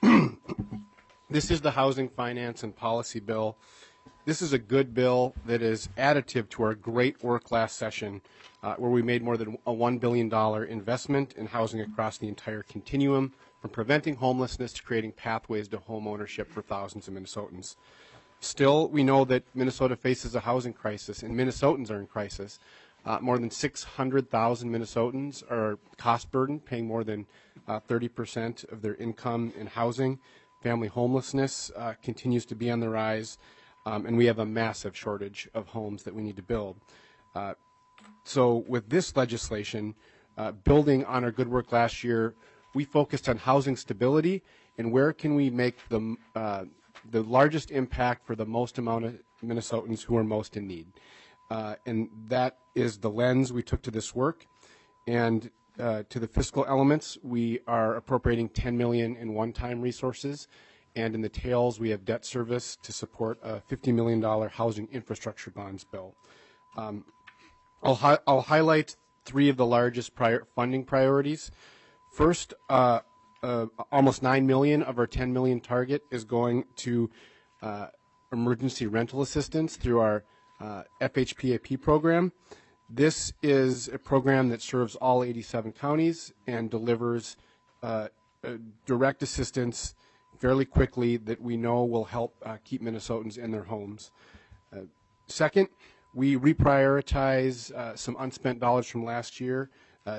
this is the Housing Finance and Policy Bill. This is a good bill that is additive to our great work last session, uh, where we made more than a one billion dollars investment in housing across the entire continuum, from preventing homelessness to creating pathways to home ownership for thousands of Minnesotans. Still, we know that Minnesota faces a housing crisis, and Minnesotans are in crisis. Uh, more than six hundred thousand Minnesotans are cost burdened, paying more than uh, thirty percent of their income in housing. Family homelessness uh, continues to be on the rise. Um, and we have a massive shortage of homes that we need to build. Uh, so with this legislation, uh, building on our good work last year, we focused on housing stability and where can we make the, uh, the largest impact for the most amount of Minnesotans who are most in need. Uh, and that is the lens we took to this work. And uh, to the fiscal elements, we are appropriating ten million dollars in one-time resources. And in the tails, we have debt service to support a fifty million dollars housing infrastructure bonds bill. Um, I'll, hi I'll highlight three of the largest prior funding priorities. First, uh, uh, almost nine million dollars of our ten million dollars target is going to uh, emergency rental assistance through our uh, F H P A P program. This is a program that serves all eighty-seven counties and delivers uh, uh, direct assistance fairly quickly that we know will help uh, keep Minnesotans in their homes. Uh, second, we reprioritize uh, some unspent dollars from last year. Uh,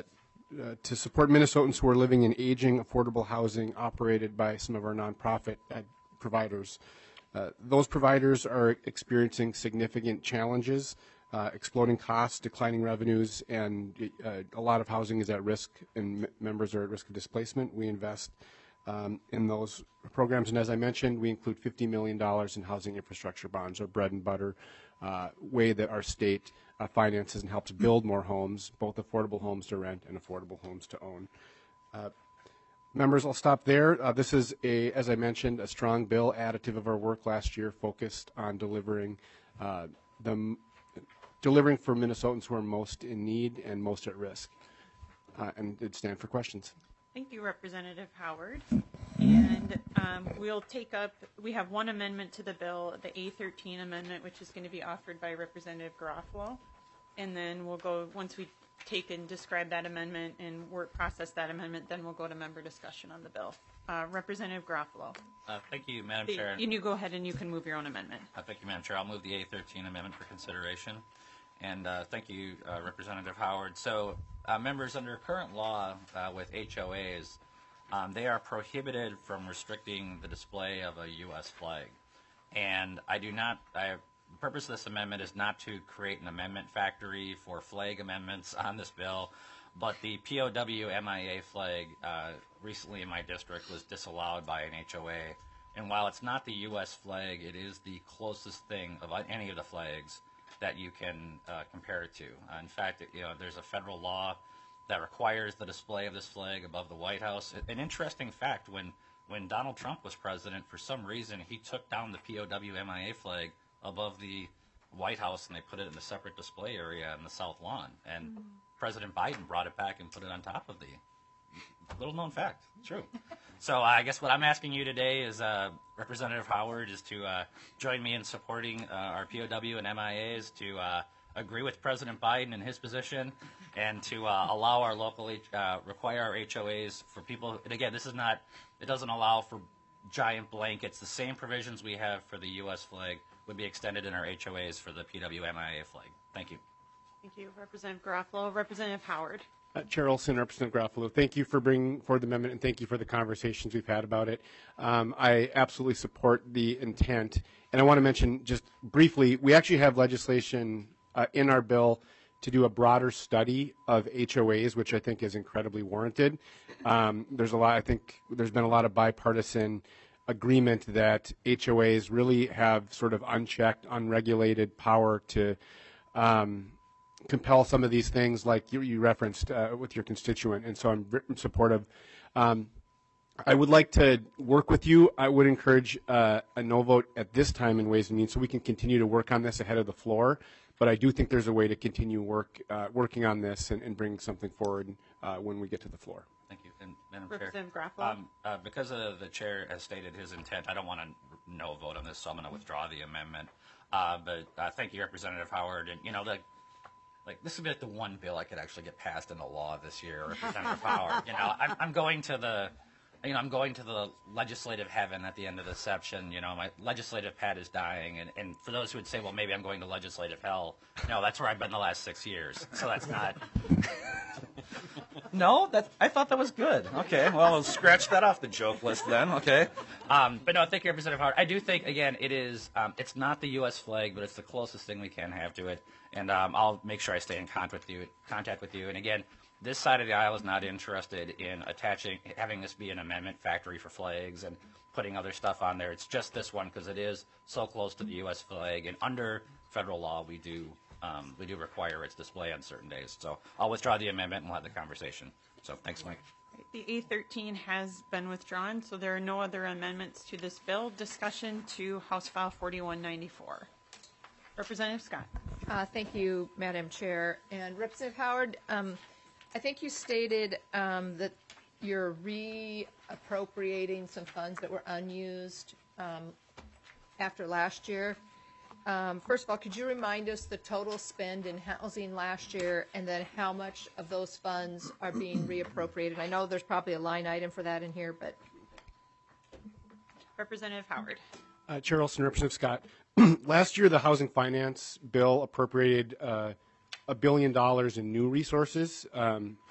uh, to support Minnesotans who are living in aging, affordable housing operated by some of our nonprofit uh, providers. Uh, those providers are experiencing significant challenges, uh, exploding costs, declining revenues, and uh, a lot of housing is at risk and m- members are at risk of displacement. We invest um, in those programs, and as I mentioned, we include fifty million dollars in housing infrastructure bonds, our bread and butter uh, way that our state uh, finances and helps build more homes, both affordable homes to rent and affordable homes to own. Uh, Members, I'll stop there. Uh, this is, a, as I mentioned, a strong bill, additive of our work last year, focused on delivering uh, the, delivering for Minnesotans who are most in need and most at risk. Uh, and it'd stand for questions. Thank you, Representative Howard. And um, we'll take up, we have one amendment to the bill, the A thirteen amendment, which is going to be offered by Representative Garofalo. And then we'll go, once we take and describe that amendment and work process that amendment, then we'll go to member discussion on the bill. Uh, Representative Garofalo. Uh, thank you, Madam The- Chair. You go ahead and you can move your own amendment. Uh, thank you, Madam Chair. I'll move the A thirteen amendment for consideration. And uh, thank you, uh, Representative Howard. So, uh, members, under current law uh, with H O As, um, they are prohibited from restricting the display of a U S flag. And I do not, I, the purpose of this amendment is not to create an amendment factory for flag amendments on this bill, but the P O W M I A flag uh, recently in my district was disallowed by an H O A. And while it's not the U S flag, it is the closest thing of any of the flags that you can uh, compare it to. Uh, in fact, it, you know, there's a federal law that requires the display of this flag above the White House. An interesting fact, when, when Donald Trump was president, for some reason, he took down the P O W M I A flag above the White House and they put it in a separate display area in the South Lawn. And mm-hmm. President Biden brought it back and put it on top of the little known fact. It's true. So uh, I guess what I'm asking you today is uh, Representative Howard is to uh, join me in supporting uh, our P O W and M I As to uh, agree with President Biden in his position and to uh, allow our local, uh, require our H O As for people, and again, this is not, it doesn't allow for giant blankets. The same provisions we have for the U S flag would be extended in our H O As for the P W M I A flag. Thank you. Thank you, Representative Garofalo. Representative Howard. Uh, Chair Olson, Representative Garofalo, thank you for bringing forward the amendment and thank you for the conversations we've had about it. Um, I absolutely support the intent. And I want to mention just briefly, we actually have legislation uh, in our bill to do a broader study of H O As, which I think is incredibly warranted. Um, there's a lot, I think there's been a lot of bipartisan agreement that H O As really have sort of unchecked, unregulated power to um, compel some of these things like you, you referenced uh, with your constituent, and so I'm supportive. Um, I would like to work with you. I would encourage uh, a no vote at this time in Ways and Means so we can continue to work on this ahead of the floor, but I do think there's a way to continue work uh, working on this and, and bring something forward uh, when we get to the floor. Thank you. And Madam Representative Chair, Garofalo. um, uh, because uh, the chair has stated his intent, I don't want to no vote on this, so I'm going to withdraw the amendment. Uh, but uh, thank you, Representative Howard. And, you know, the Like, this would be like the one bill I could actually get passed into law this year, Representative Howard. You know, I'm, I'm going to the, you know, I'm going to the legislative heaven at the end of this section. You know, my legislative pad is dying, and, and for those who would say, well, maybe I'm going to legislative hell, no, that's where I've been the last six years. So that's not. No, that I thought that was good. Okay, well, we'll scratch that off the joke list then. Okay, um, but no, thank you, Representative Howard. I do think again, it is. Um, it's not the U S flag, but it's the closest thing we can have to it, and um, I'll make sure I stay in contact with you. Contact with you, and again, this side of the aisle is not interested in attaching, having this be an amendment factory for flags and putting other stuff on there. It's just this one because it is so close to the U S flag, and under federal law, we do. Um, we do require its display on certain days. So I'll withdraw the amendment and we'll have the conversation. So thanks, Mike. The A thirteen has been withdrawn, so there are no other amendments to this bill. Discussion to House File forty-one ninety-four. Representative Scott. Uh, thank you, Madam Chair. And Representative Howard, um, I think you stated um, that you're reappropriating some funds that were unused um, after last year. Um, first of all, could you remind us the total spend in housing last year and then how much of those funds are being reappropriated? I know there's probably a line item for that in here, but. Representative Howard. Uh, Chair Olson, Representative Scott. Last year, the Housing Finance Bill appropriated uh, a billion dollars in new resources. Um,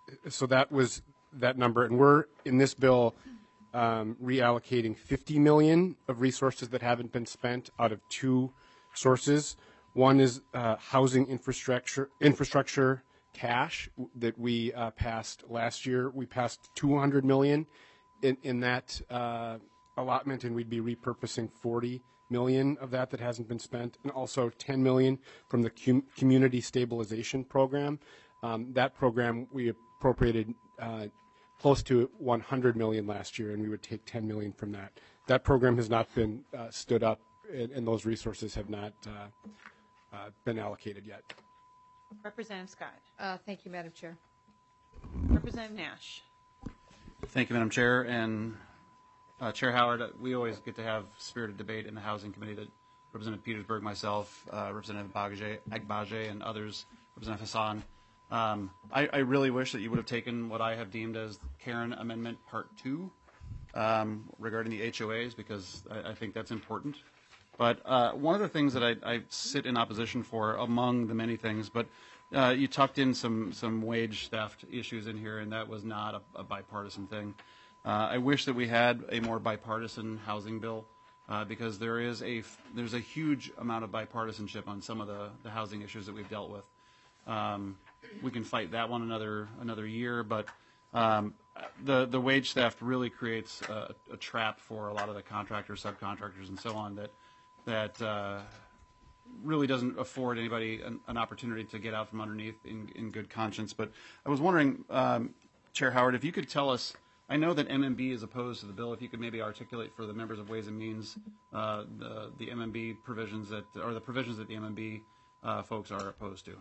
so that was that number, and we're in this bill um, reallocating fifty million of resources that haven't been spent out of two sources. One is uh, housing infrastructure infrastructure cash that we uh, passed last year. We passed two hundred million in in that uh, allotment, and we'd be repurposing forty million of that that hasn't been spent, and also ten million from the com- community stabilization program. Um, that program we appropriated uh, close to one hundred million last year, and we would take ten million from that. That program has not been uh, stood up, and, and those resources have not uh, uh, been allocated yet. Representative Scott. Uh, thank you, Madam Chair. Representative Nash. Thank you, Madam Chair. And uh, Chair Howard, uh, we always get to have spirited debate in the Housing Committee that Representative Petersburg, myself, uh, Representative Agbaje, Agbaje, and others, Representative Hassan. Um, I, I really wish that you would have taken what I have deemed as Karen Amendment Part two um, regarding the H O As, because I, I think that's important. But uh, one of the things that I, I sit in opposition for, among the many things, but uh, you tucked in some, some wage theft issues in here, and that was not a, a bipartisan thing. Uh, I wish that we had a more bipartisan housing bill, uh, because there is a there's a huge amount of bipartisanship on some of the, the housing issues that we've dealt with. Um, we can fight that one another another year, but um, the the wage theft really creates a, a trap for a lot of the contractors, subcontractors, and so on that that uh, really doesn't afford anybody an, an opportunity to get out from underneath in, in good conscience. But I was wondering, um, Chair Howard, if you could tell us, I know that M M B is opposed to the bill, if you could maybe articulate for the members of Ways and Means uh, the, the M M B provisions that, or the provisions that the M M B uh, folks are opposed to.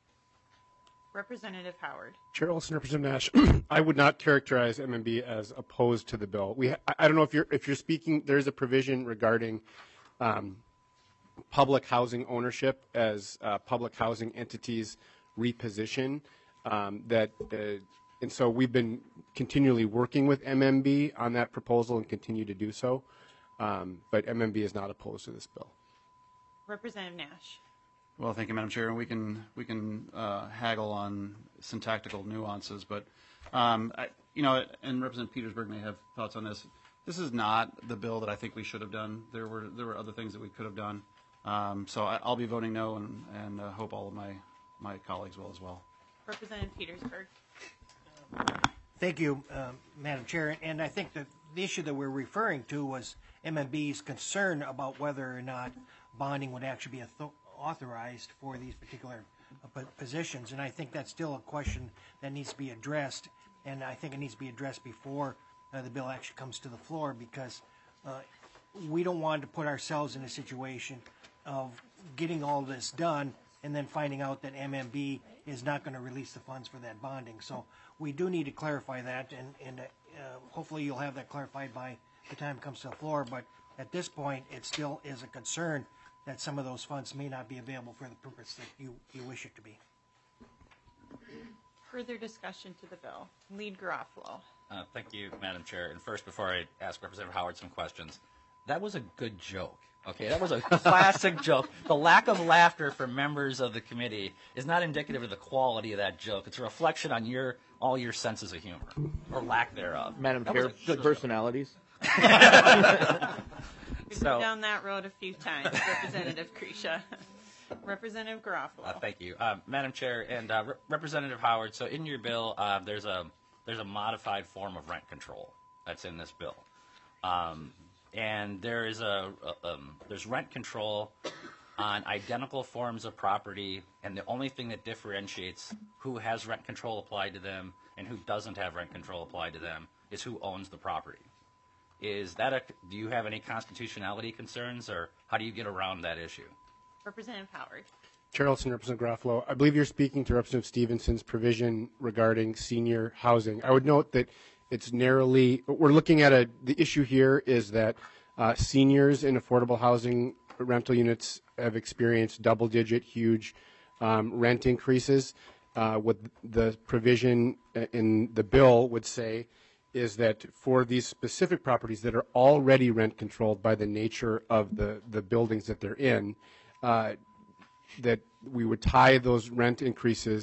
Representative Howard. Chair Olson, Representative Nash, I would not characterize M M B as opposed to the bill. We, I, I don't know if you're if you're speaking. There's a provision regarding um, public housing ownership as uh, public housing entities reposition. Um, that uh, and so we've been continually working with M M B on that proposal and continue to do so. Um, but M M B is not opposed to this bill. Representative Nash. Well, thank you, Madam Chair. And we can we can uh, haggle on syntactical nuances, but um, I, you know, and Representative Petersburg may have thoughts on this. This is not the bill that I think we should have done. There were there were other things that we could have done. Um, so I, I'll be voting no, and and uh, hope all of my my colleagues will as well. Representative Petersburg. Thank you, um, Madam Chair. And I think that the issue that we're referring to was M M B's concern about whether or not bonding would actually be author- authorized for these particular uh, positions. And I think that's still a question that needs to be addressed. And I think it needs to be addressed before uh, the bill actually comes to the floor, because uh, we don't want to put ourselves in a situation of getting all this done and then finding out that M M B is not going to release the funds for that bonding. So we do need to clarify that, and, and uh, hopefully you'll have that clarified by the time it comes to the floor. But at this point, it still is a concern that some of those funds may not be available for the purpose that you, you wish it to be. Further discussion to the bill. Lead Garofalo. Uh, thank you, Madam Chair. And first, before I ask Representative Howard some questions, that was a good joke. Okay, that was a classic joke. The lack of laughter from members of the committee is not indicative of the quality of that joke. It's a reflection on your all your senses of humor, or lack thereof. Madam That Chair, was a good personalities. We've So- been down that road a few times. Representative Krisha. Representative Garofalo. Uh, thank you, uh, Madam Chair and uh, Re- Representative Howard. So, in your bill, uh, there's a there's a modified form of rent control that's in this bill, um, and there is a, a um, there's rent control on identical forms of property, and the only thing that differentiates who has rent control applied to them and who doesn't have rent control applied to them is who owns the property. Is that a? Do you have any constitutionality concerns, or how do you get around that issue? Representative Howard. Chair Olson, Representative Garofalo, I believe you're speaking to Representative Stevenson's provision regarding senior housing. I would note that it's narrowly, we're looking at a, the issue here is that uh, seniors in affordable housing rental units have experienced double-digit, huge um, rent increases. Uh, what the provision in the bill would say is that for these specific properties that are already rent controlled by the nature of the, the buildings that they're in, uh, that we would tie those rent increases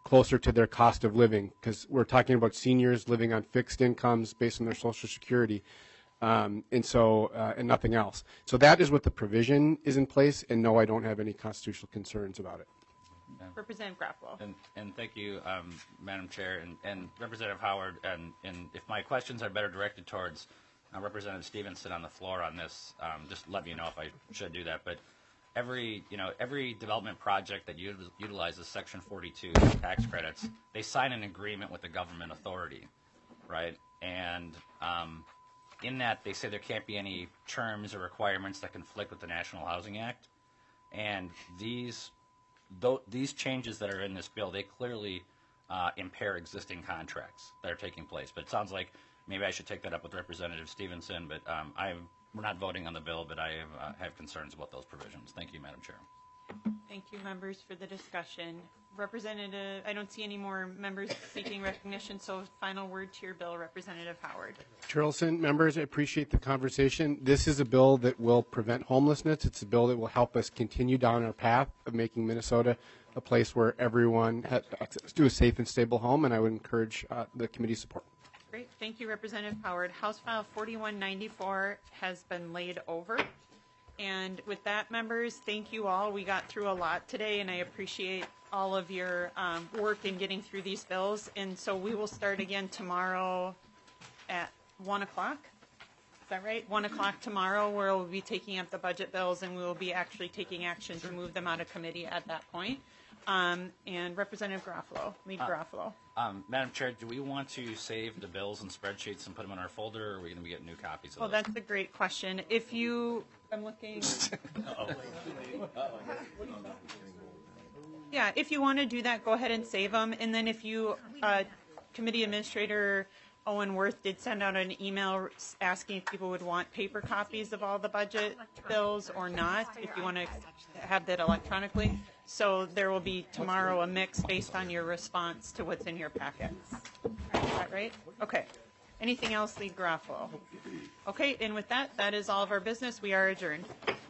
closer to their cost of living, because we're talking about seniors living on fixed incomes based on their Social Security, um, and so uh, and nothing else. So that is what the provision is in place, and no, I don't have any constitutional concerns about it. Representative Graffalo. And, and thank you, um, Madam Chair, and, and Representative Howard. And, and if my questions are better directed towards uh, Representative Stevenson on the floor on this, um, just let me know if I should do that. But every, you know, every development project that util- utilizes Section forty-two tax credits, they sign an agreement with the government authority, right? And um, in that, they say there can't be any terms or requirements that conflict with the National Housing Act. And these Though these changes that are in this bill, they clearly uh, impair existing contracts that are taking place. But it sounds like maybe I should take that up with Representative Stevenson. But um, I'm, we're not voting on the bill, but I have, uh, have concerns about those provisions. Thank you, Madam Chair. Thank you, members, for the discussion. Representative, I don't see any more members seeking recognition, so final word to your bill, Representative Howard. Charleston, members, I appreciate the conversation. This is a bill that will prevent homelessness. It's a bill that will help us continue down our path of making Minnesota a place where everyone has access to a safe and stable home, and I would encourage uh, the committee's support. Great. Thank you, Representative Howard. House File forty-one ninety-four has been laid over. And with that, members, thank you all. We got through a lot today, and I appreciate all of your um, work in getting through these bills. And so we will start again tomorrow at one o'clock. Is that right? one o'clock tomorrow, where we'll be taking up the budget bills, and we will be actually taking action to move them out of committee at that point. Um, and Representative Garofalo, Lead Uh, Garofalo. Um, Madam Chair, do we want to save the bills and spreadsheets and put them in our folder, or are we going to be getting new copies of Well, those? that's a great question. If you, I'm looking. Yeah, if you want to do that, go ahead and save them. And then if you, uh, Committee Administrator Owen Worth did send out an email asking if people would want paper copies of all the budget bills or not, if you want to have that electronically. So there will be tomorrow a mix based on your response to what's in your packets. Is that right? Okay. Anything else, Lead Garofalo? Okay, and with that, that is all of our business. We are adjourned.